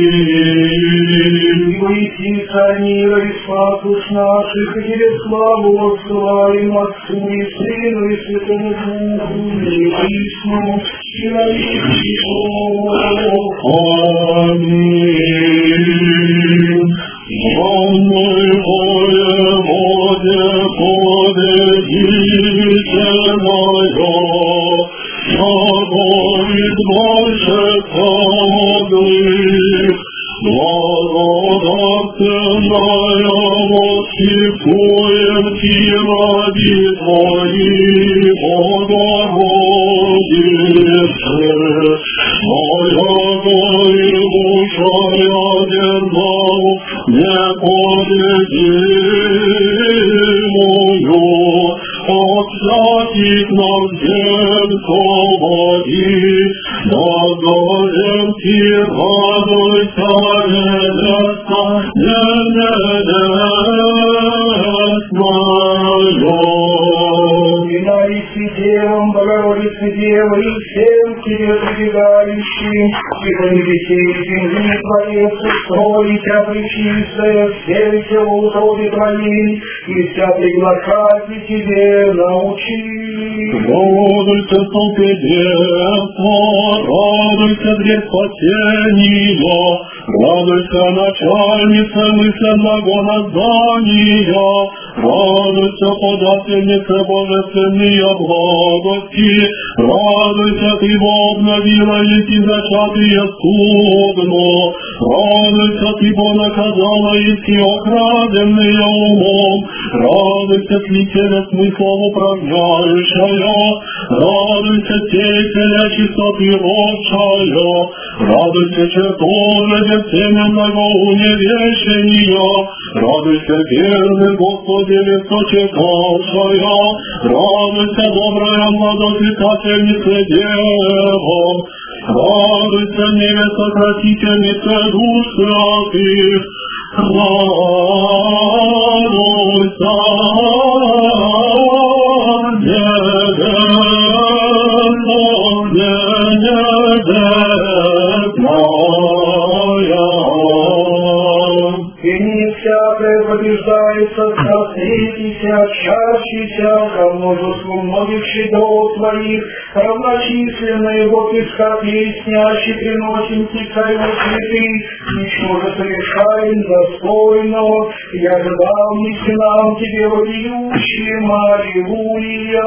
Выйти Царь мира и спас душ наших, и Тебе славу воссылаем Отцу и Сыну и Святому Духу, и присно, и на веки веков. аминь. Славный Воеводе, победите мое, Говорит больше самоглых, благодатная восхитуем Ти ради Твоей Богородице, моя горевшая державу непобедимую, от всяких нам земцоводи, благоем Ти радуйся, Инаиси Девом, Богородице Дева, и всем Тебе прибегающим, и на небесе и земли Творец устроить, Тя пречистая, все в утробе Твоей, и вся приглашать Тебе научи. Радуйся, столпе детства, радуйся, дверь спасения, радуйся, начальница мысленного названия, радуйся, подательница божественные благости, радуйся, Ты обновила еси зачатые судно, радуйся, Ты наказала еси окраденные умом, радуйся, святеля смыслом управляющая, радуйся, сеятеля чистоты родшая, радуйся, чертожеля семенного уневещения, радуйся, верный Господи, лицо чекавшая, радуйся, добрая младозвикательница Дева, радуйся, невеста красительница душ святых, радуйся, И не всякое побеждается, сосредися, чащися, ко множеству многих щедов Твоих, равночисленные вот иска песнящи приносим Ти, Царю святый, ничто же совершаем достойного, я ожидал неси нам Тебе вопиющим, аллилуйя.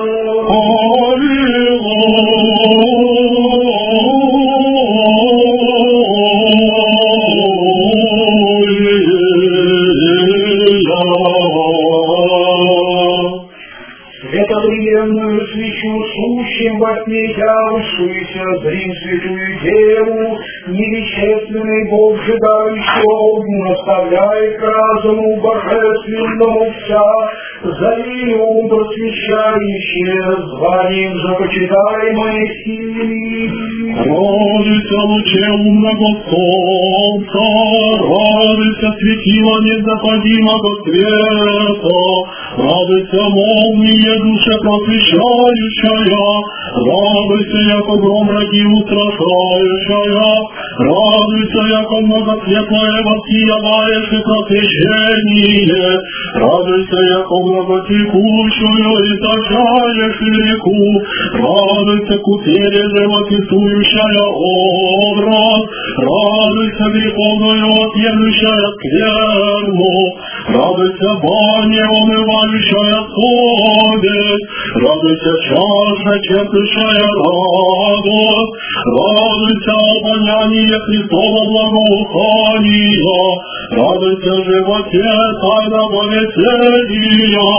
Светоприемную свечу сущим во тьме явившуюся, зрим святую Деву, невещественный Бог жидающий огню, наставляет к разуму божественному вся, зари ум просвещающие, званием же почитаемой силы. Радуйся, луче умного солнца, радуйся, светило незаходимого света, радуйся, молния душа просвещающая, радуйся, яко гром ради устрашающая, радуйся, яко многоцветное воссияваешь и просвещение, радуйся, яко многотекущую источаешь реку, радуйся, кутере живописующая образ, радуйся, греховную отъемлющая скверну, радуйся, бане умывающая совесть, радуйся, чаша черпающая радость, радуйся, обоняние Христова благоухания, радуйся, животе тайного веселья,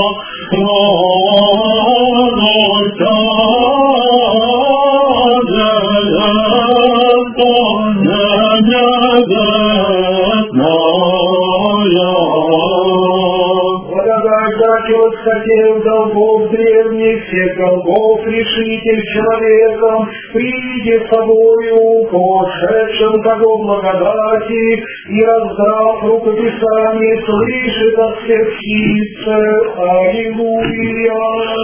радуйся, Хотел долгов древних, всех долгов решитель человеком, придет с собою, пошедшим того благодати, и раздрав рукописание, слышит от всех птицы, аллилуйя.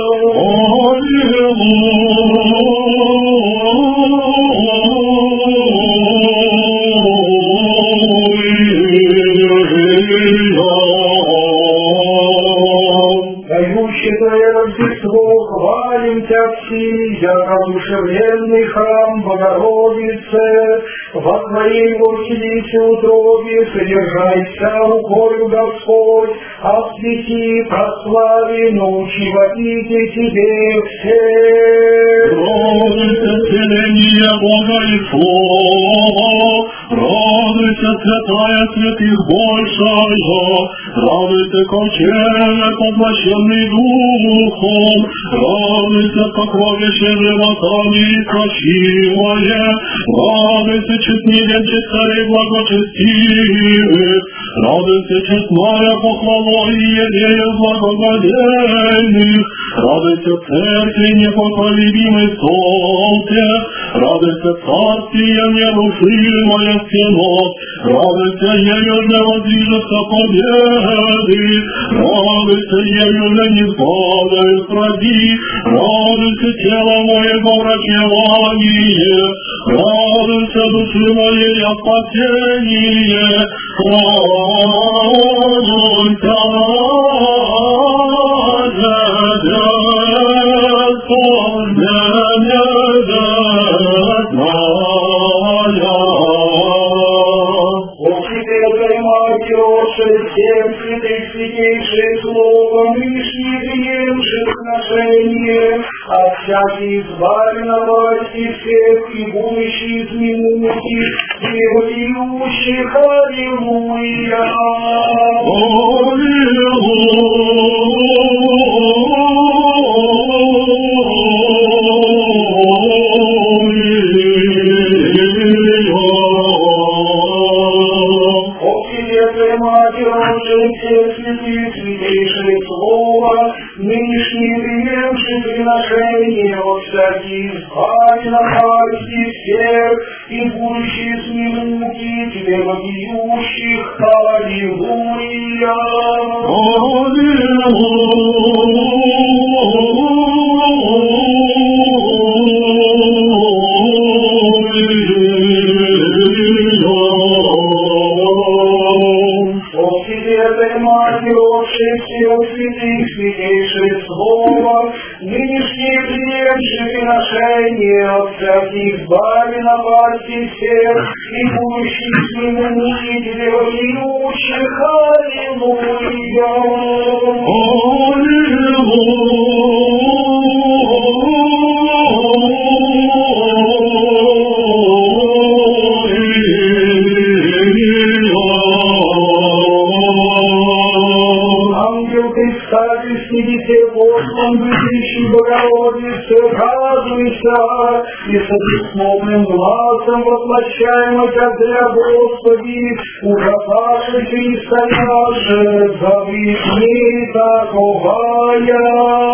Дающее Рождество, хвалим Тя все, яко душевленный храм Богородице, во Твоей вселися утробе, содержайся рукою Господь, освети, прослави, научи водите Тебе все. Радуйся, вселение Бога и Слова, радуйся, Радуйся, святая святых большая, радуйся, ковчег, поглощенный духом, радуйся, покровище животами и красивое, радуйся, честнее царей благочестивых, радуйся, честная похвала и елея благоговейных, радуйся, церкви непоколебимой солнце, радуйся, царствие нерушимое стено, радуйся, ею же воздвижется победы, радуйся, ею же не спадают враги, радуйся, тело моего врачевание, радуйся, души моей от спасения, радуйся, всем святых святейших словом лишних приемших сношения, от всяких избавленного и всех и будущих минутих, и вопиющих, аллилуйя. Всех святых святейших слова, нынешние приемшие приношения от всяких избавленных всех и будущих минути, тебе вопиющих, аллилуйя. Всех святых святейших слова, нынешние приемшие приношения от всяких избавленных всех и будущих минути, тебе вопиющих, аллилуйя. Любящий Богородице, радуйся, и с объясненным глазом воплощаемо тебя для Господи, ужасавший Христа наше, зависни таковая.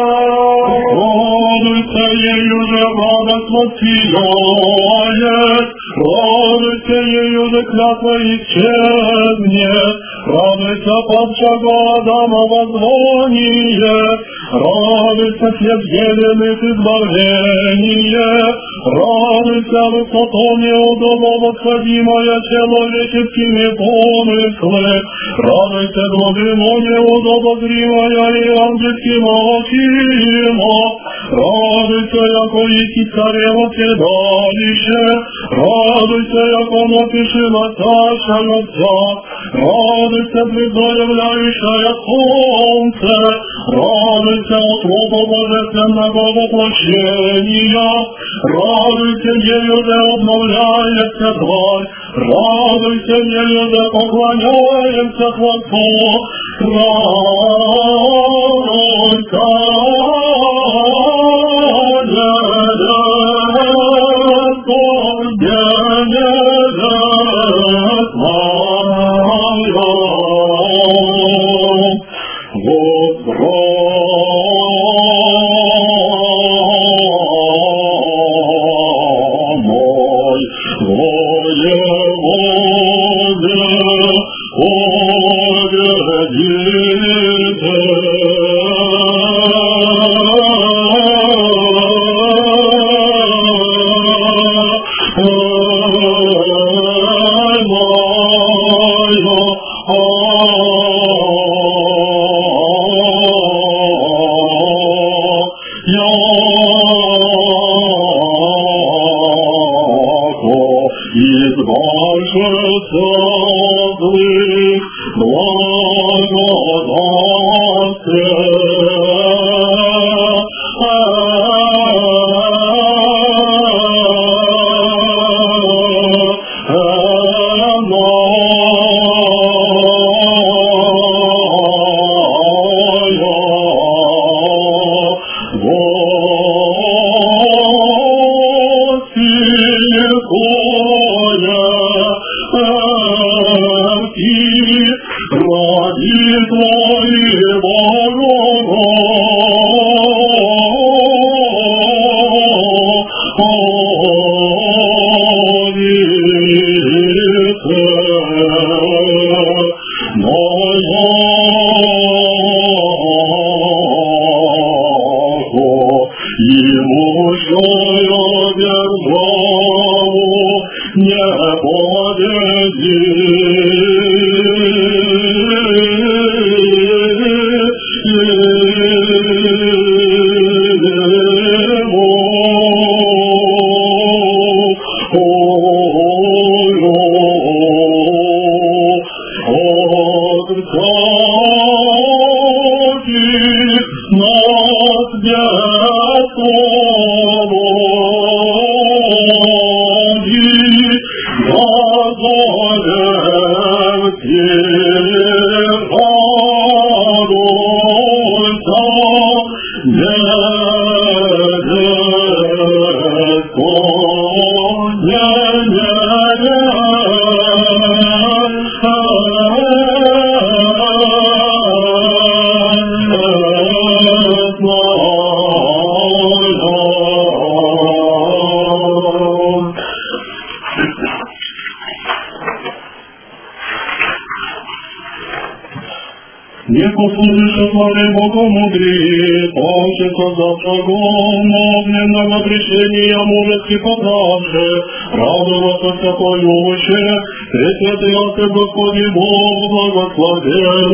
Радуйся, ею же радость воссияет, радуйся, ею же клятва исчезнет, радуйся, падшего Адама воззвоние, радуйся, хлеб зеленых избавление, радуйся, высоту неудобно восходимое человеческими помыслы, радуйся, глубину неудобозримая и ангельским очимо, радуйся, яко еси царево седалище, радуйся, яко напиши носящая вся, радуйся, предзаявляющая солнце, радуйся, утроба божественного воплощения, радуйся, ею же обновляется тварь, радуйся, ею же поклоняемся Христу, радуйся, Не послужишь славе Бога мудрее, паче создавшего огненного грешения мужески подавши, радоваться всякой овощи, пресвятый Отце Господи Бог, благословен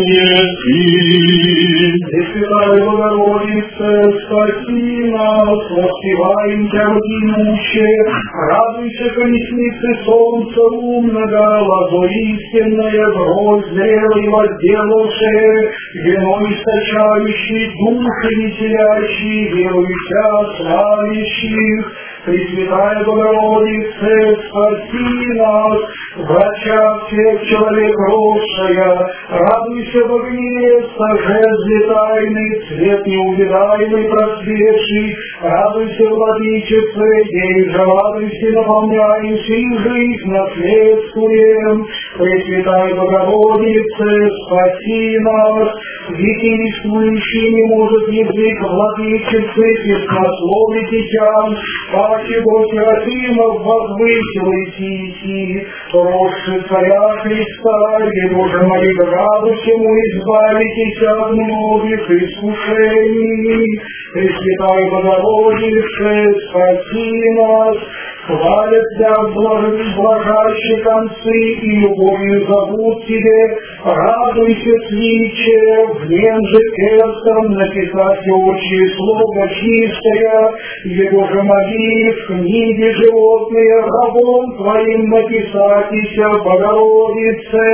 еси. Пресвятая Богородице, спаси нас, воспеваем Тебя вопиюще, радуйся, колесницы солнца умного, лозо истинное, гроздь зрелый возделавшее, вино источающий, души веселящий, верующих, славящих. Пресвятая Богородице, спаси нас, врача всех человек росшая, радуйся в огне, жезле тайный, цвет неувидаемый просветший, радуйся, владычице, ей же радуйся, наполняйся и жизнь наследствуем. Пресвятая Богородице, спаси нас, векинствующий не может язык владычицы, песнословить дитям, паче Бог Серафимов возвысил Исиси, росший царя Христа, и Боже моли граду всему избавитесь от многих искушений. Пресвятая Богородице, спаси нас, хвалят Тебя блажащие концы и любовью зовут Тебе, радуйся, свече, вмен же перстом написать отчие слово чистое, Его же моли в книге животные рабом Твоим написатися, Богородице.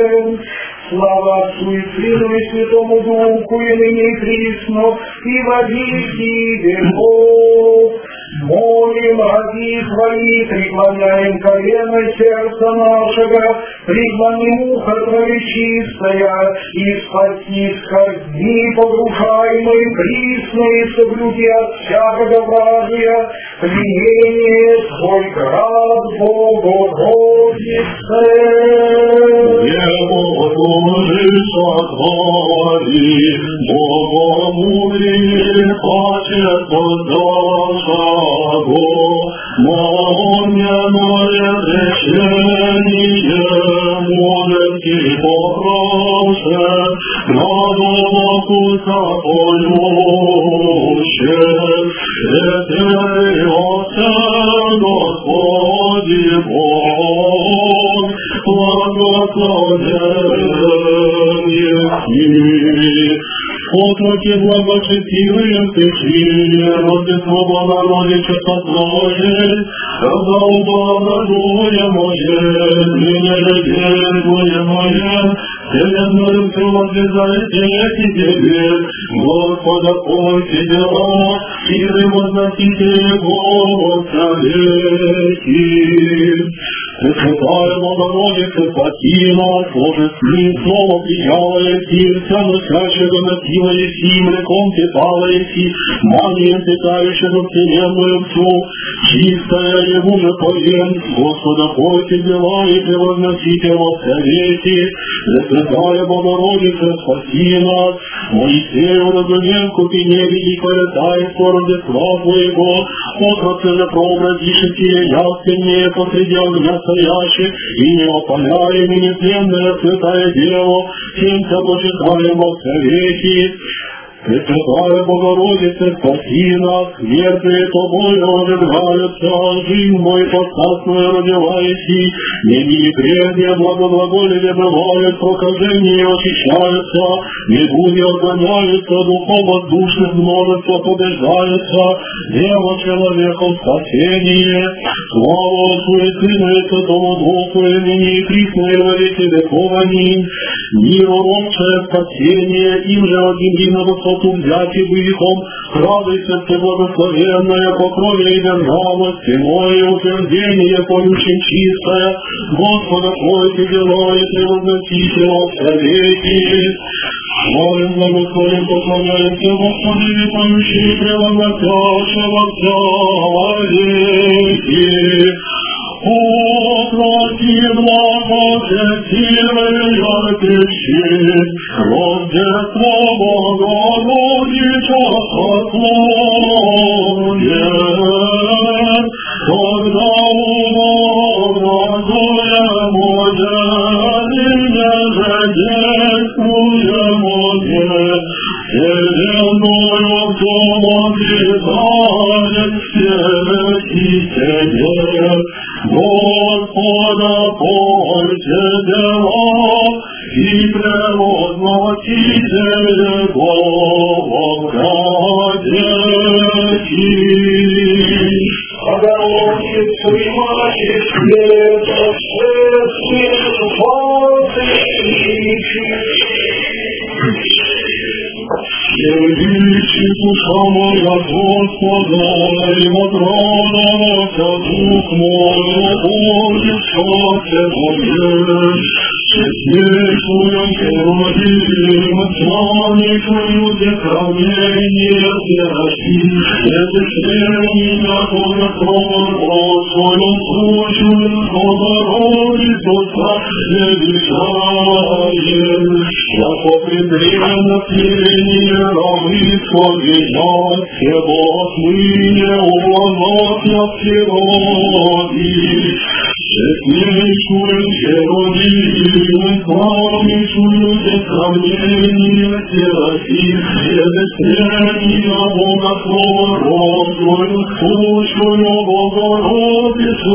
Слава Отцу и Сыну и Святому Духу, и ныне и присно, и во веки веков. Молим ради Твои, преклоняем колено сердца нашего, преклоним ухо Твое чистое, и спаси с казни погружаемой присно, и соблюди от всякого вражия, пленение Твой град Богородице. Божий сотвори, Богомудрее, паче создавшего, молненное решение, мудрости попроще, градовку запоюще, святый Отце Господи Бог, благословен еси. Отроки благочестивые стычи, Рождество Богородичество Твое, заублагодуя мое, ненавидение мое, вселенную все возвязайте к Тебе, Господа, пойте дела, и превозноситель Господа веки. Пресвятая Богородица, спаси нас, Божественное слово прияло еси, вся носящего носила еси, млеком питала еси, манием питающего вселенную всю, чистая ему же повен, Господа пойте дела и превозносите во все веки. Пресвятая Богородица, спаси нас, Моисею разумел купине великое таинство Рождества Твоего, отроце же прообразишь сие ясеннее посреди огня стоящих, и не опаляем и нетленное святое Дево, Тем-то почитаем во все веки. Пресвятая Богородица, спаси нас, мертвые тобою оживляются, жизнь мой подстасную родилаете, неми и прежде благоглаголие бывают, прокажения очищаются, медузи отгоняются, духом воздушных множество побеждается, Дева человеком спасение, слава Отцу и Сыну и Святому Духу, и ныне и присно и во веки веков. Аминь. Миру родшее спасение, им же от земли на высоту взятий грехом, радуйся ты, благословенная, по крови и державности, мое утверждение поющим чистое, Господа пойте дела и превозносите во все веки. Славим, благословим, поклоняемся Господи, поющий и превозносящий во все веки. Отвратим благочестивая печень, Рождество Богородича сословие, когда образуем удельное действуем удел, вселенную всем обитает все сидят. Господа пойте дела и превозносите Его во веки. Богородицу и Матерь света, шествие Величи душа моя Господа, и возрадовался дух мой, Боже, счастье мое. Честнейшую Херувим, славнейшую сохранение Серафим, Эзешение, Бога Слово Божию, сущую Богородицу величаем, яко презренно смирение рабы склонять, все Божие угодно природе. Честнейшую Херувим, славнейшую сохранение Серафим, Эзешение, Бога Слово Божию, сущую Богородицу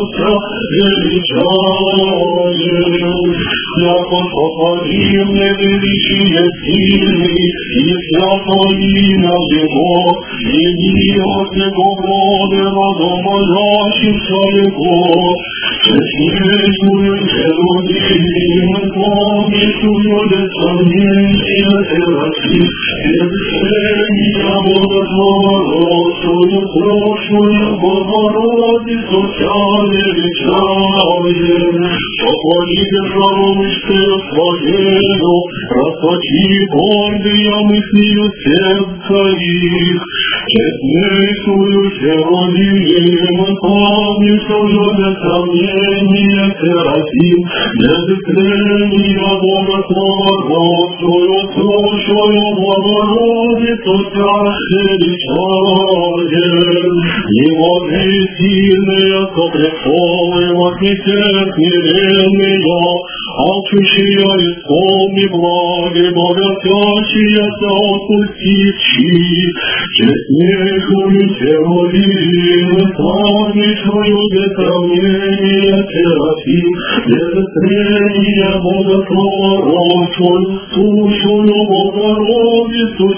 величаем, яко сотворим невеличие сильный, и свято имя Его, и не от Него вроде родомолящимся Его. Честнейшую Херувим, славнейшую сохранение Серафим, Эзешение, Бога Слово Божию, сущую Богородицу величаем, поклони державу мечтою своею, расточи гордые мыслью сердца их. Честнейшую Херувим, славнейшую сохранение Серафим, Эзешение, Бога Слова Божию, сущую Богородицу величаем. Его сильные сопрестолы вознесет смиренные, алчущие исполни благи, богатящиеся отпустивши. Честнейшую Херувим, славнейшую сохранение Серафим, Эзешение, Бога Слова Божию, сущую Богородицу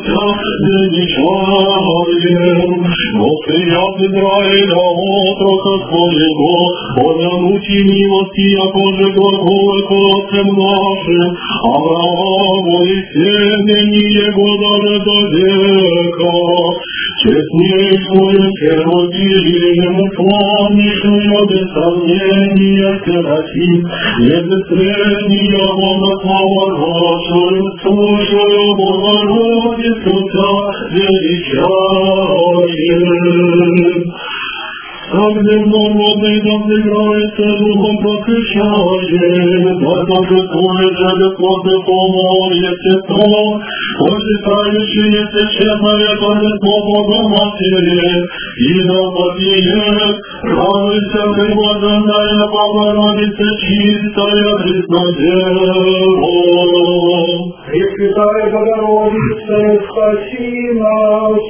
величаем. Господи Израиля, отрока своего, помянуть и милости, яко же глаголы к отцам нашим, Аврааму и семени его даже до века. Честнейшую херувим, славнейшую без сомнения серафим, небестрения богословорожую, сущую Богородицу Тя величаем. Как земнородный да взыграется духом просвещаем, да торжествует же Господь духовного естества, посчитающие священное торжество Бога Матери, и да попиет, радуйся, преблагодарная Богородица, чистая Христодева. Пресвятая Богородица, спаси нас.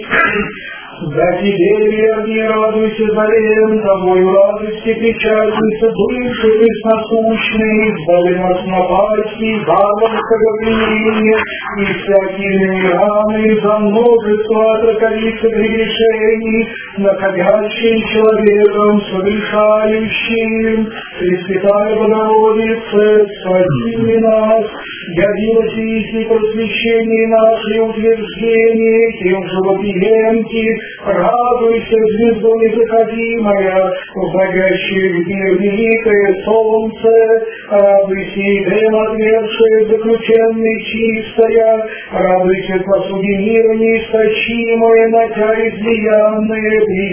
За тебе, верни, радуйся, Зарем, тобою радуйся, печальница, души пресносущный, избави нас напасти, варварского пленения, и всякими раны, за множество отраковиц прегрешений, находящим человеком, согрешающим. Пресвятая Богородица, спаси нас, явилось истинное просвещение наше утверждение, тем же вопиемки. Радуйся, звездо незаходимая, вводящая в мир великое солнце, радуйся, Эдем отвершая, заключенный чистая, радуйся, посуди мира неистощимое, на тя излиянное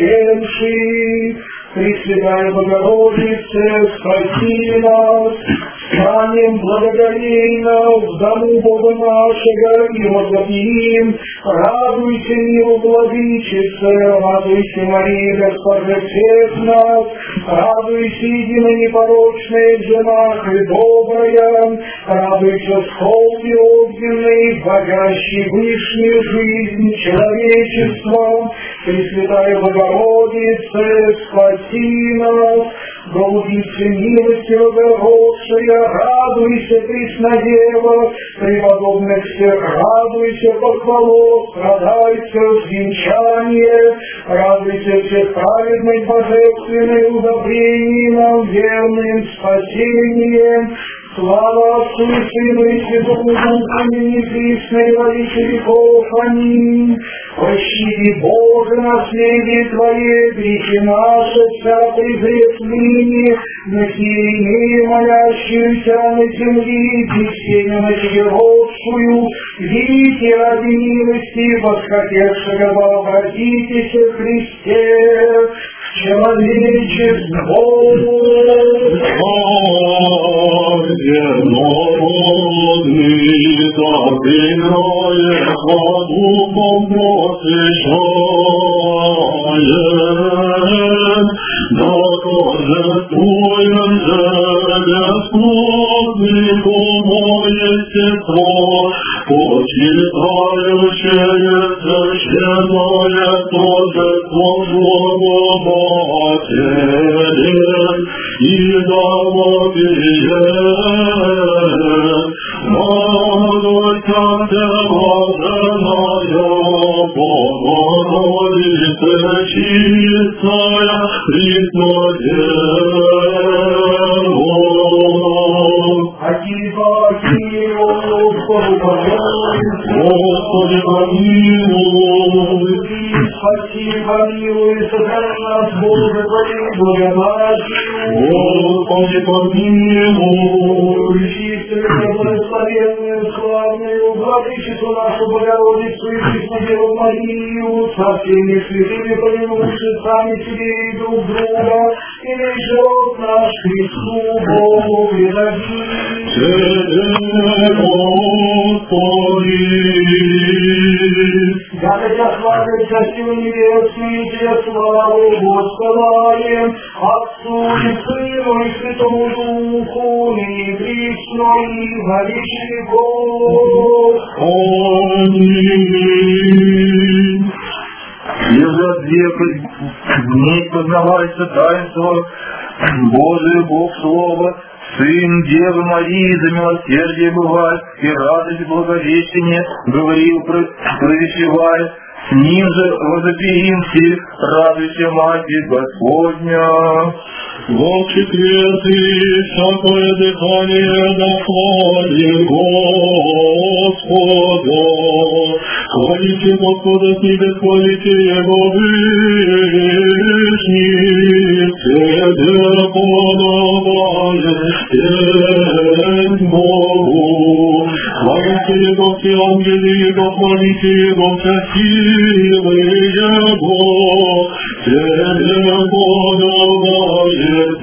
приемший. Пресвятая Богородица, спаси нас, станем благоговейно в дому Бога нашего и возопьем. Радуйся, миру владычице, радуйся, Мария, Госпожа всех нас, радуйся, едино непорочная в женах и добрая, радуйся, сколки огненный, вводящий вышнюю жизнь человечества. Пресвятая Богородица, спаси нас, голубица милостивая родшая, радуйся, Преснодева, преподобных всех радуйся, похвалов, страдайся, венчание, радуйся всех праведных божественных удобрением, верным спасением. Слава Отцу и Сыну и Святому Духу, ныне присно и во веки веков. Аминь. Пощади, Боже, наследие Твое, грехи наши, вся презрет ныне, на сирени молящуюся на земли, бессильно на Тебе родшую, видите ради милости, восхотевшего вообразитесь в Христе, человечество. Народный, запинает духом просвещает, да торжествуем же Господь духовное естество, почитающее священное торжество Бога Матери, и да вопиет, радуйся, всевозможная Богородица, чистая Христодева. Господи, помилуй. Спаси, помилуй, сохрани нас, Боже, Твоей благодатью. Господи, помилуй. Чистую, благословенную, славную, владычицу нашу Богородицу и Преснодеву Марию, со всеми святыми повинувши сами себе и друг друга, и весь живот наш Христу Богу предадим. Господи! Да хотя славится силы небесные, Тебе славу воссылаем, Отцу и Сыну и Святому Духу, и присно и во веки веков. Аминь. И за века дней познавайся таинство Божие, Бог Слово, Сын Девы Марии, за милосердие бывает, и радость благовещения, говорил, провещевая, с ним же возопиимся, радуйся, Матерь Господня. Во четвертый всякое дыхание дохвалит Господа. Хвалите Господа с небес, хвалите Его вышних, Тебе подобает Богу. Хвалите Его все ангелы Его, хвалите Его все силы Его, Тебе подобает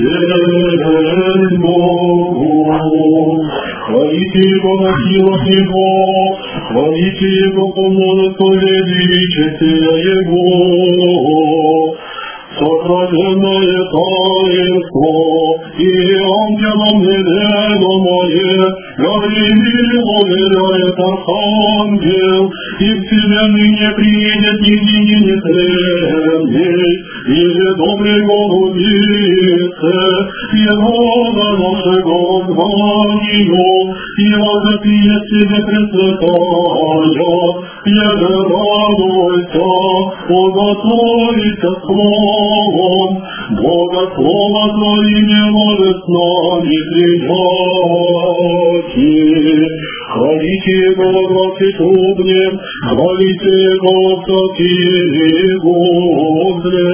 Богу. Хвалите Его на силах Его, хвалите Его по множеству величия Его. Сокровенное таинство, и ангелом неведомое, Гавриил уверяет архангел, и вселенной не приедет нигде не тленный, и добрый голубице, Его нашего званию, и возопьет тебе пресвятая, еже радуйся, уготовится словом, Бога слова Твоим не может с нами принять. Хвалите Его во гласе трубнем, хвалите Его в такие годы.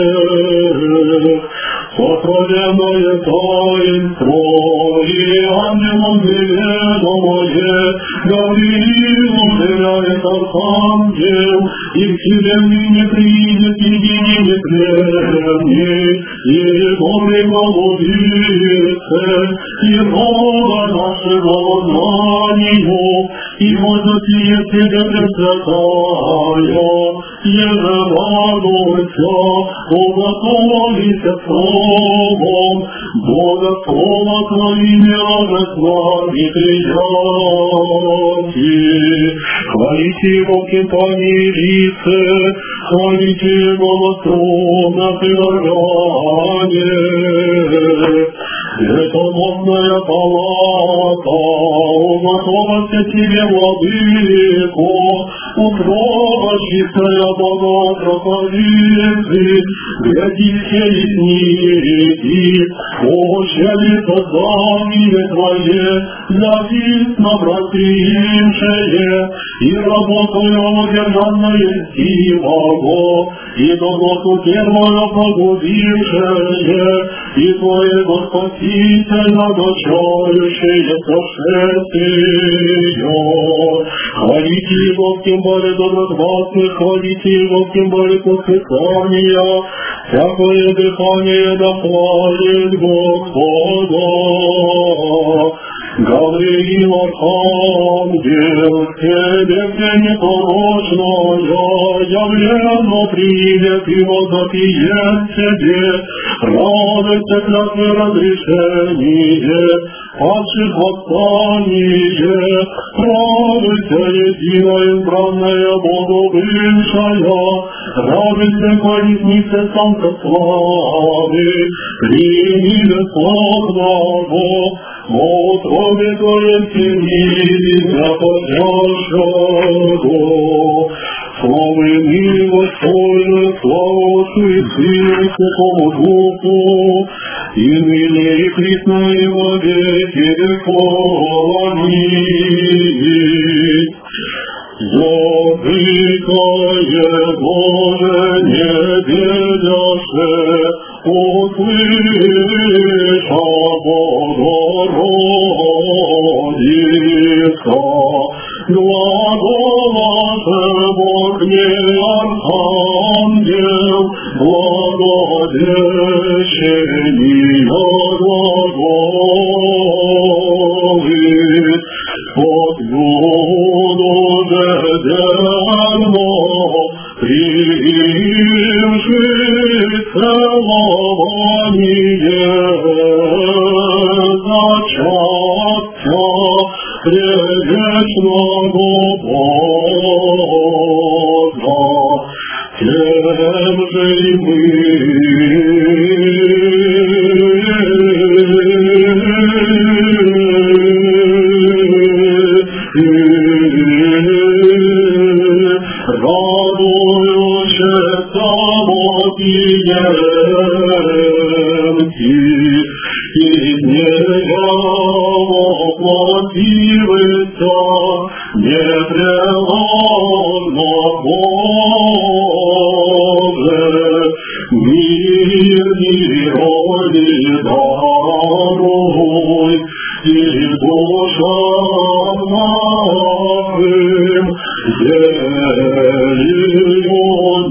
Сокровенное таинство, и ангелом неведомое, Гавриил уверяет архангел, и вселенной не приедет нигде не тленный, и добрый голубице, и рода нашего знанию, и возопьет тебе пресвятая, еже радуйся, уготовится словом, Бога слова Твоим не может с нами принять. Хвалите Его в компании лице, хвалите Его на струнах и органе. Это модная палата, уготовится тебе, владыко, утрова чистая Бога проповеди, гряди все лесники, очали создание Твое, завистно братимшее, и работаю удержанное силого, и доброту первую погубившее, и Твоего Спасителя дочающее сошествие. Хвалите Его в кимбале добродватных, хвалите Его в кимбале послушания, всякое дыхание дохвалит Господа. Гавриил архангел, Тебе все непорочное, явлено придет и возопьет Тебе, радость клятвы разрешение, падших восстание, радость единая избранная Богу бывшая, радость колесница солнца славы, прими бесплатного, в утробе Твоей семьи подняшего. Слава милостивому, слава Отцу и Сыну, Святому Духу, и ныне и присно и во веки веков. Аминь. Владыкое Боже, не ведяше, услыша Богородица, глаголаше Бог не архангел, благодещения глаголит, от юду ведерно, примши целование, зачатка предвечного Бога, тем же и мы. Радующийся Богием, руки, и не воплотивается непреложно Боже, мир мироли даруй, и душам нашим елею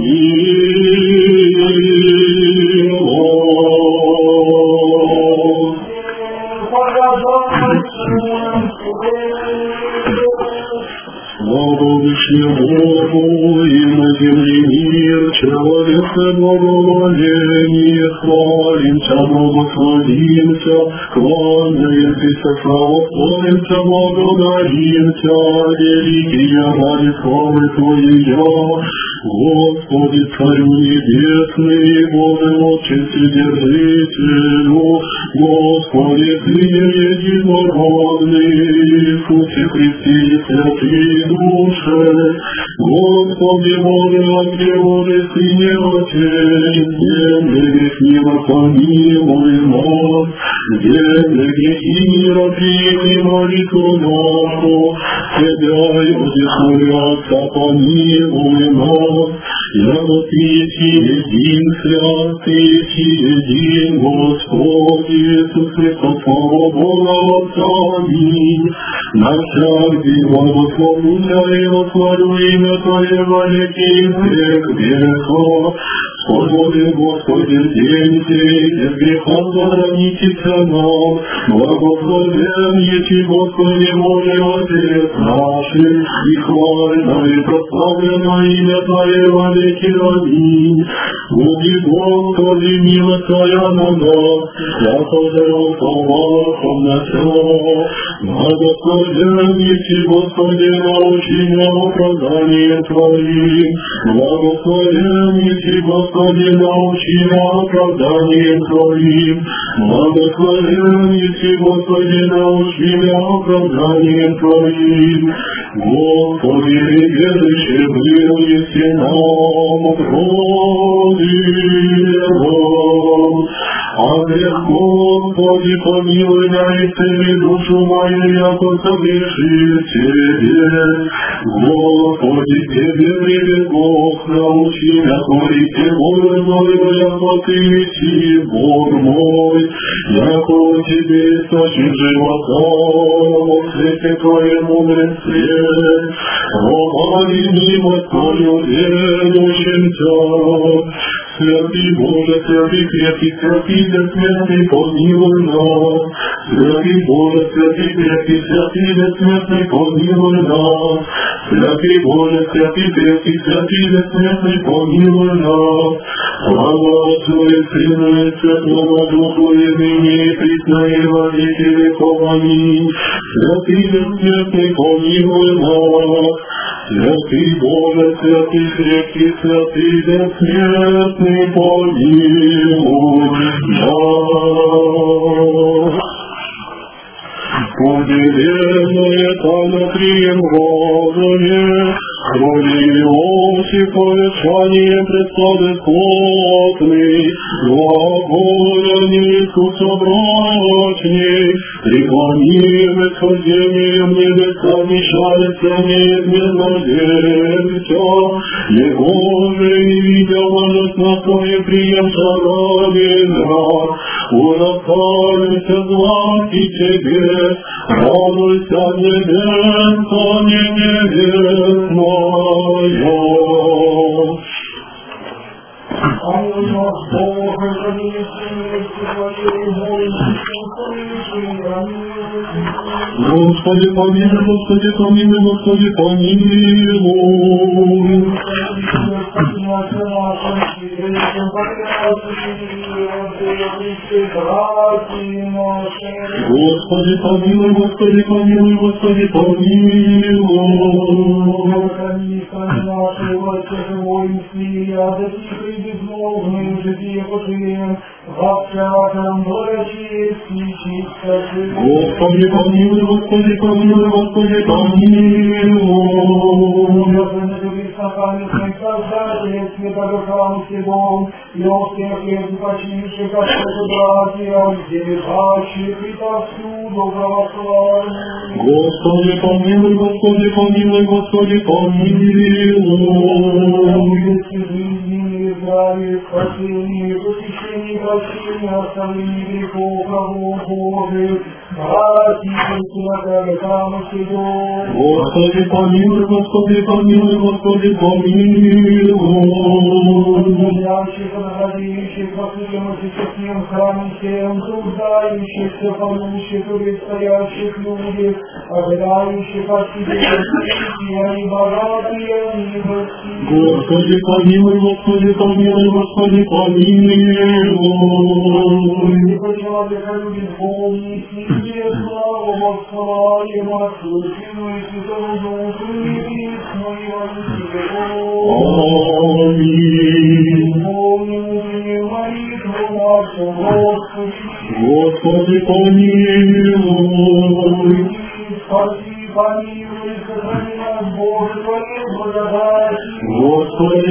Слава Вышнему и на земле мир, человека благоволение, хвалимся, благословимся, кланяемся, славословимся, благодаримся, великие ради славы Твоя, Господи, Царю Небесный, Боже, Отче, Вседержителю, Господи, Ты единородный, Иисусе Христе и святые душе, Господи, Боже, Отце Божий, Сыне Отец, земли грехи помилуй нас, земли грехи мира прими молитву нашу, Тебя, Иосифу Отца, помилуй нас, яко Ты един святый, един Господь Иисус Христос, слава Бога Отца, аминь. На всякий благословлюся и восхвалю имя Твое во веки век веков. Господи, Господи, день сей, без греха сохранитеся нам, благословен еси, Господи, Боже, Отец наших, и хвалено и прославлено имя Твое во веки аминь. Буди, Господи, милость Твоя на нас, яко жертвовахом на все. Благословен еси, Господи, научи меня оправданием Твоим, благословен еси, Господи, научи меня оправданием Твоим, благословен еси, Господи, научи меня оправданием Твоим. Господи, прибежище был еси нам Родином, а грех, Господи, помилуй меня и исцели душу мою, яко согрешил Тебе. Господи, Тебе прибегох, научи меня творить Боже мой, яко Ты еси Бог мой, яко Тебе источник живота, во свете Твоему мудрецтве, помоги милость Твою верующимся. Святый Боже, святый крепкий, святый бессмертный, помилуй нас. Святый Боже, святый крепкий, святый бессмертный, помилуй нас. Святый Боже, святый крепкий, святый бессмертный, помилуй нас. Слава Отцу и Сыну и Святому Духу, и ныне и присно и во веки веков. Аминь. Святый бессмертный, помилуй нас. Святый Боже, святый крепкий, святый бессмертный, помилуй нас. Поделенное Панатрием Божие, крови Иосифа, ветшание предстады плотный, глаголяние Иисуса брачней, преклонимы схождением небеса, мешается неизменно земля, Его же и видя божественное приемца равена, ураскаемся звати Тебе, радуйся небеса, небесная. Господи, помилуй, Господи, помилуй, Господи, помилуй. Господи, помилуй, Господи, помилуй, Господи, Господи, помилуй, Господи, помилуй, Господи, помилуй. Македон, и о всех почивших от братьев, лежащих и повсюду православных. Господи, помилуй, Господи, помилуй, Господи, помилуй. Здравия, спасения, посещения, прощения, оставления грехов, врагов Божьих, братьев, святая Македон. Господи, помилуй, Господи, помилуй, Господи, помилуй. Гуляющих, находящих во судимости всем храме всем, труждающихся, полнущих и предстоящих людях, ожидающих от себя, и они богатые, и небольшие. Господи, помилуй, Господи, помилуй, Господи, помилуй. Ибо человека любит Бог, неси тебе славу, восхвалим, отслушину и святому Духу, и весну, и во Тебе Аминь. помним молитву нашу, Господи. Господи, помилуй. Спаси, помилуй, сохрани нас, Боже, Твоей благодати. Господи,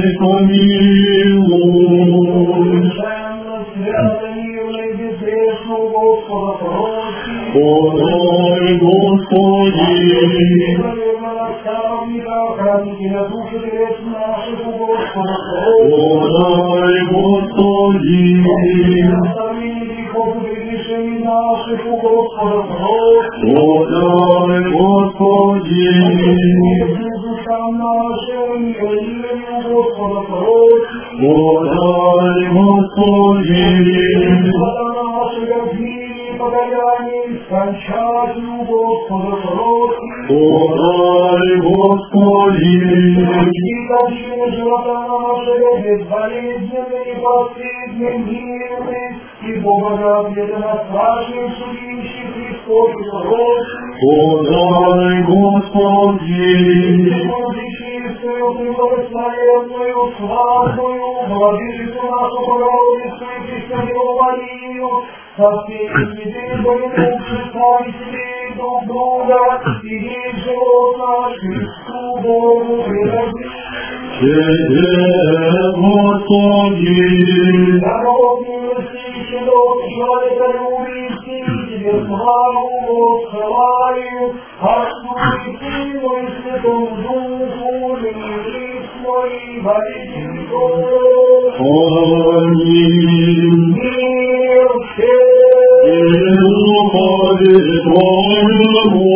помилуй. Совершенно свято, мирно и безгрешно у Господа просим. Подай, Господи. Наверно, наставника, охранителя души грех наших у Господа просим. Подай, Господи. Наставление грехов и прегрешений наших у Господа просим. Подай, Господи. Душам нашим, и у Господа просим. Подай, Господи. Господа нашего мире, покаяние, скончать у Господа просим. Подай, Господи. И кончины живота нашего безболезненны и последним мирны, и Бога ответа на страшных судищих Христов и просим. Подай, Господи. Чистую, благословенную, славную, владычицу нашу Богородицу и Пресвятую Марию, со всеми святыми представителей друг друга, и весь живот наш Христу Богу предадим. Тебе, Господи. Народ милостивый, дом человека любящий, тебе славу восхвалаю, Отцу и Сыну и Святому Духу, ныне и во веки веков. Аминь. Мир всем. И духове Твоему.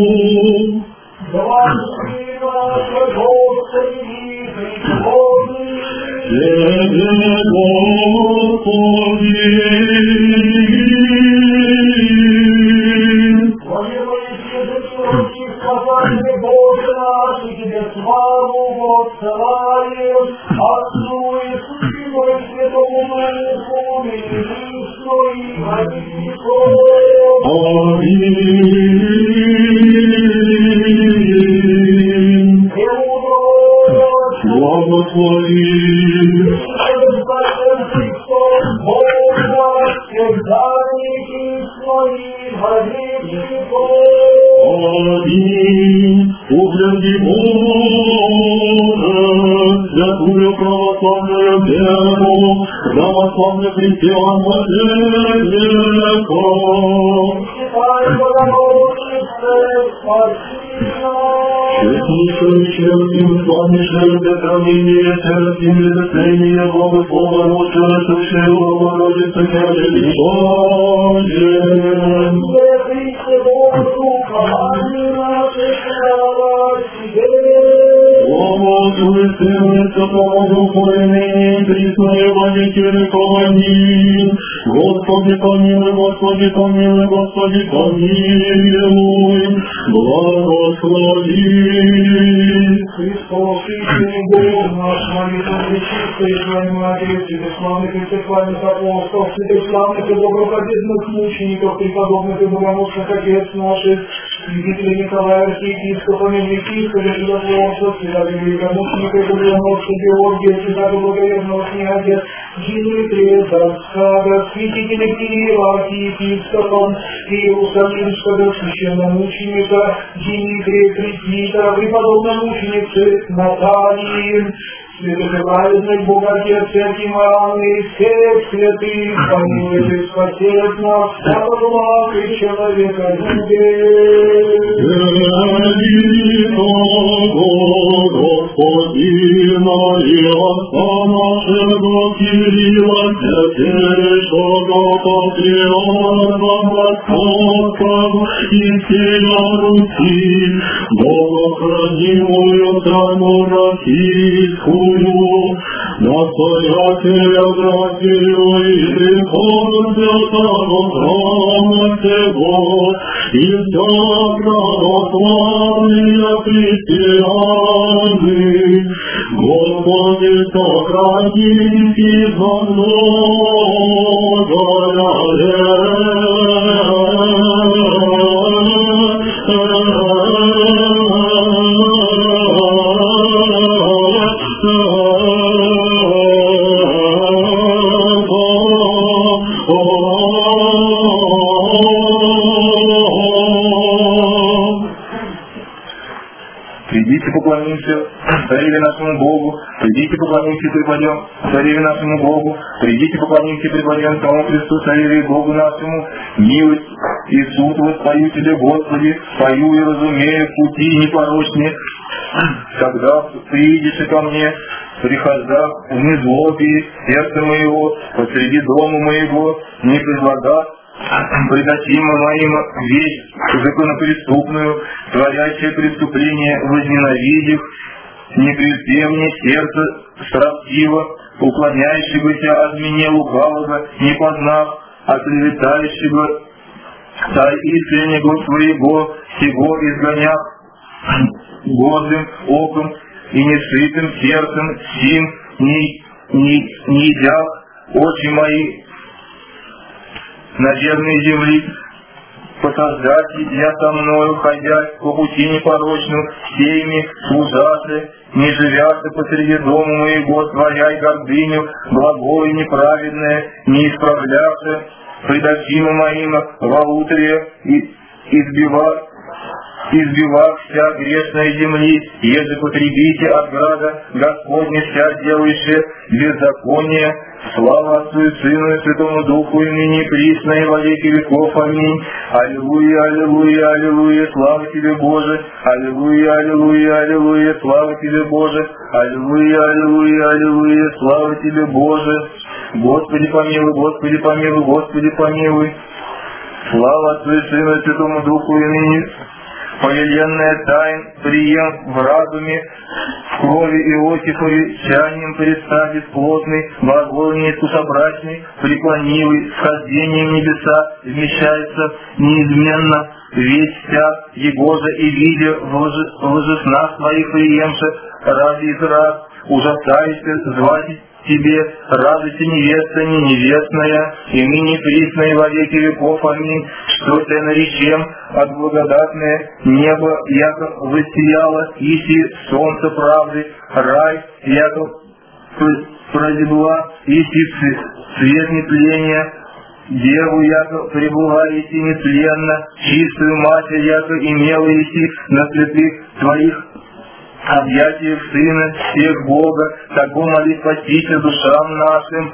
Благослови наше Господи, Пресвятый. Тебе, Господи. Спасатель Боже наш, и тебе славу восхвалим, Отцу и Сыну и Святому Духу, ныне и во веки веков. Аминь. Преудобно, Благослови. Господин Христос, Бог наш, всегданники свои во веки веков. Аминь. Угляди, Боже, святую православную веру, православную христиан-мошенника. Святай Богородице, спаси нас. Честнейшую черным, славнейшее сохранение, терпим изосление, благослова Божия, Святая Богородица, Княже Божием. Христе Богу, помоги наши слава Тебе. Слава Отцу и Сыну и Святому Духу, и ныне и присно и во веки веков. Аминь. Господи, помилуй, Господи, помилуй, Господи, помилуй. Благослови. Христос, истинный Бог наш, молитва пречистой Твоей Матери, святославных и всеславных апостолов, святославных и доброхотезных мучеников, преподобных и богоносных отец наших, святителей Николая, архиепископа, епископа, чудотворца, святого великомученика и богоносца Георгия, святого благоверного князя, Дмитрия, Царского, святителя Киева, архиепископа, Иерусалимского священномученика, Дмитрия Крестителя, преподобной мученицы Натальи, святых и праведных, Бог Отец, всякий моральный, всех святых, помилует и спасет нас, всякого благ и человека Господина и Отца нашего Кирилла, святейшего патриарха Московского и всея Руси, богохранимую тайну российскую, настоятеля братью и приход святого храма сего, и вся православные христианы, Господи, сохрани их во Придите, поклонимся Цареве нашему Богу, придите, поклонимся и припадем Цареве нашему Богу, придите, поклонимся и припадем самому Христу, Цареве и Богу нашему, милость и суд воспою Тебе, Господи, пою и разумею пути непорочные, когда приидешь ко мне, прихожда в незлобии сердца моего, посреди дома моего, не предлагав предотимым моим вещь законопреступную, творящее преступление возненавидев, не припе мне сердце строптиво, уклоняющегося от меня лукавого, не познав, оклеветающего таинственного своего, сего изгоняв гордым оком и несытым сердцем, сим не едят очи мои наверной земли, посаждать я со мною, ходя по пути непорочным, всеми служаты, не живятся посреди дома моего, творяй гордыню, благое неправедное, не исправляться, предотимы моим во утре и избивав вся грешная земли, еже потребите от града Господня вся делающая беззаконие, слава Отцу и Сыну и Святому Духу, и ныне присно и во веки веков. Аминь. Аллилуйя, аллилуйя, аллилуйя, слава Тебе, Боже. Аллилуйя, аллилуйя, аллилуйя, слава Тебе, Боже. Аллилуйя, аллилуйя, аллилуйя, слава Тебе, Боже. Господи помилуй, Господи помилуй, Господи помилуй. Слава Отцу и Сыну и Святому Духу, и ныне повеленная тайн прием в разуме, в крови Иосифове, чаянием предста бесплотный, благоволение искусобрачный, преклонивый, схождением небеса, вмещается неизменно, весь вся Егоза и видя в ложеснах своих приемших, ради из раз, ужасаешься звать Тебе, радуйся невеста не невестная, и ныне присная во веки веков, аминь, что Ты наречем от благодатное небо, яко воссияло, иси солнце правды, рай, яко прозябла, иси свет нетления, Деву, яко пребыла иси нетленно, чистую Матерь, яко имела иси на святых Твоих объятиях Сына, всех Бога, того моли Спаситель душам нашим,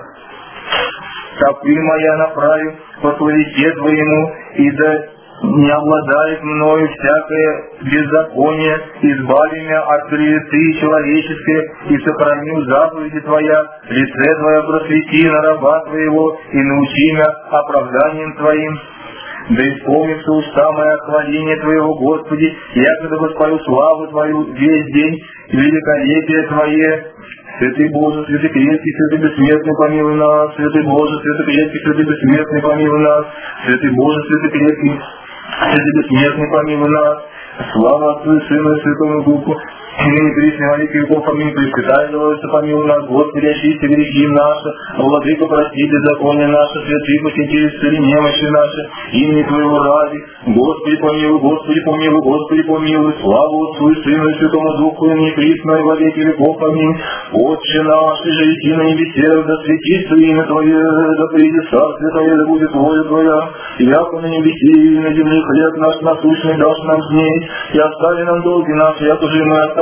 стопы моя направив по славите Твоему, и да не обладает мною всякое беззаконие, избави меня от клеветы человеческой, и сохраню заповеди Твоя, лице Твое просвети на раба Твоего, и научи меня оправданием Твоим. Да исполнится уста моя хваление Твоего, Господи, якогда воспою славу Твою весь день, и великолепие Твое. Святый Боже, святый крепкий, святый бессмертный, помилуй нас. Святый Боже, святый крепкий, святый бессмертный, помилуй нас. Святый Боже, святый крепкий, святый бессмертный, помилуй нас. Слава Отцу и Сыну и Святому Духу, и ныне присно во веки веков, аминь. Пресвятая Богородица, помилуй нас, Господи, очисти грехи наши, Владыка, прости беззаконие наше, святые посети исцели немощи наши, имени Твоего ради. Господи, помилуй, Господи, помилуй, Господи, помилуй, славу Отцу и Сыну и Святому Духу, и ныне присно во веки веков, аминь. Отче наш, же иди на небесе, да светится имя Твое, да придет царствие Твое, да будет воля Твоя, яко на небесе и на земле хлеб наш насущный дашь нам с ней, и остави нам долги наши, яко же мы оставим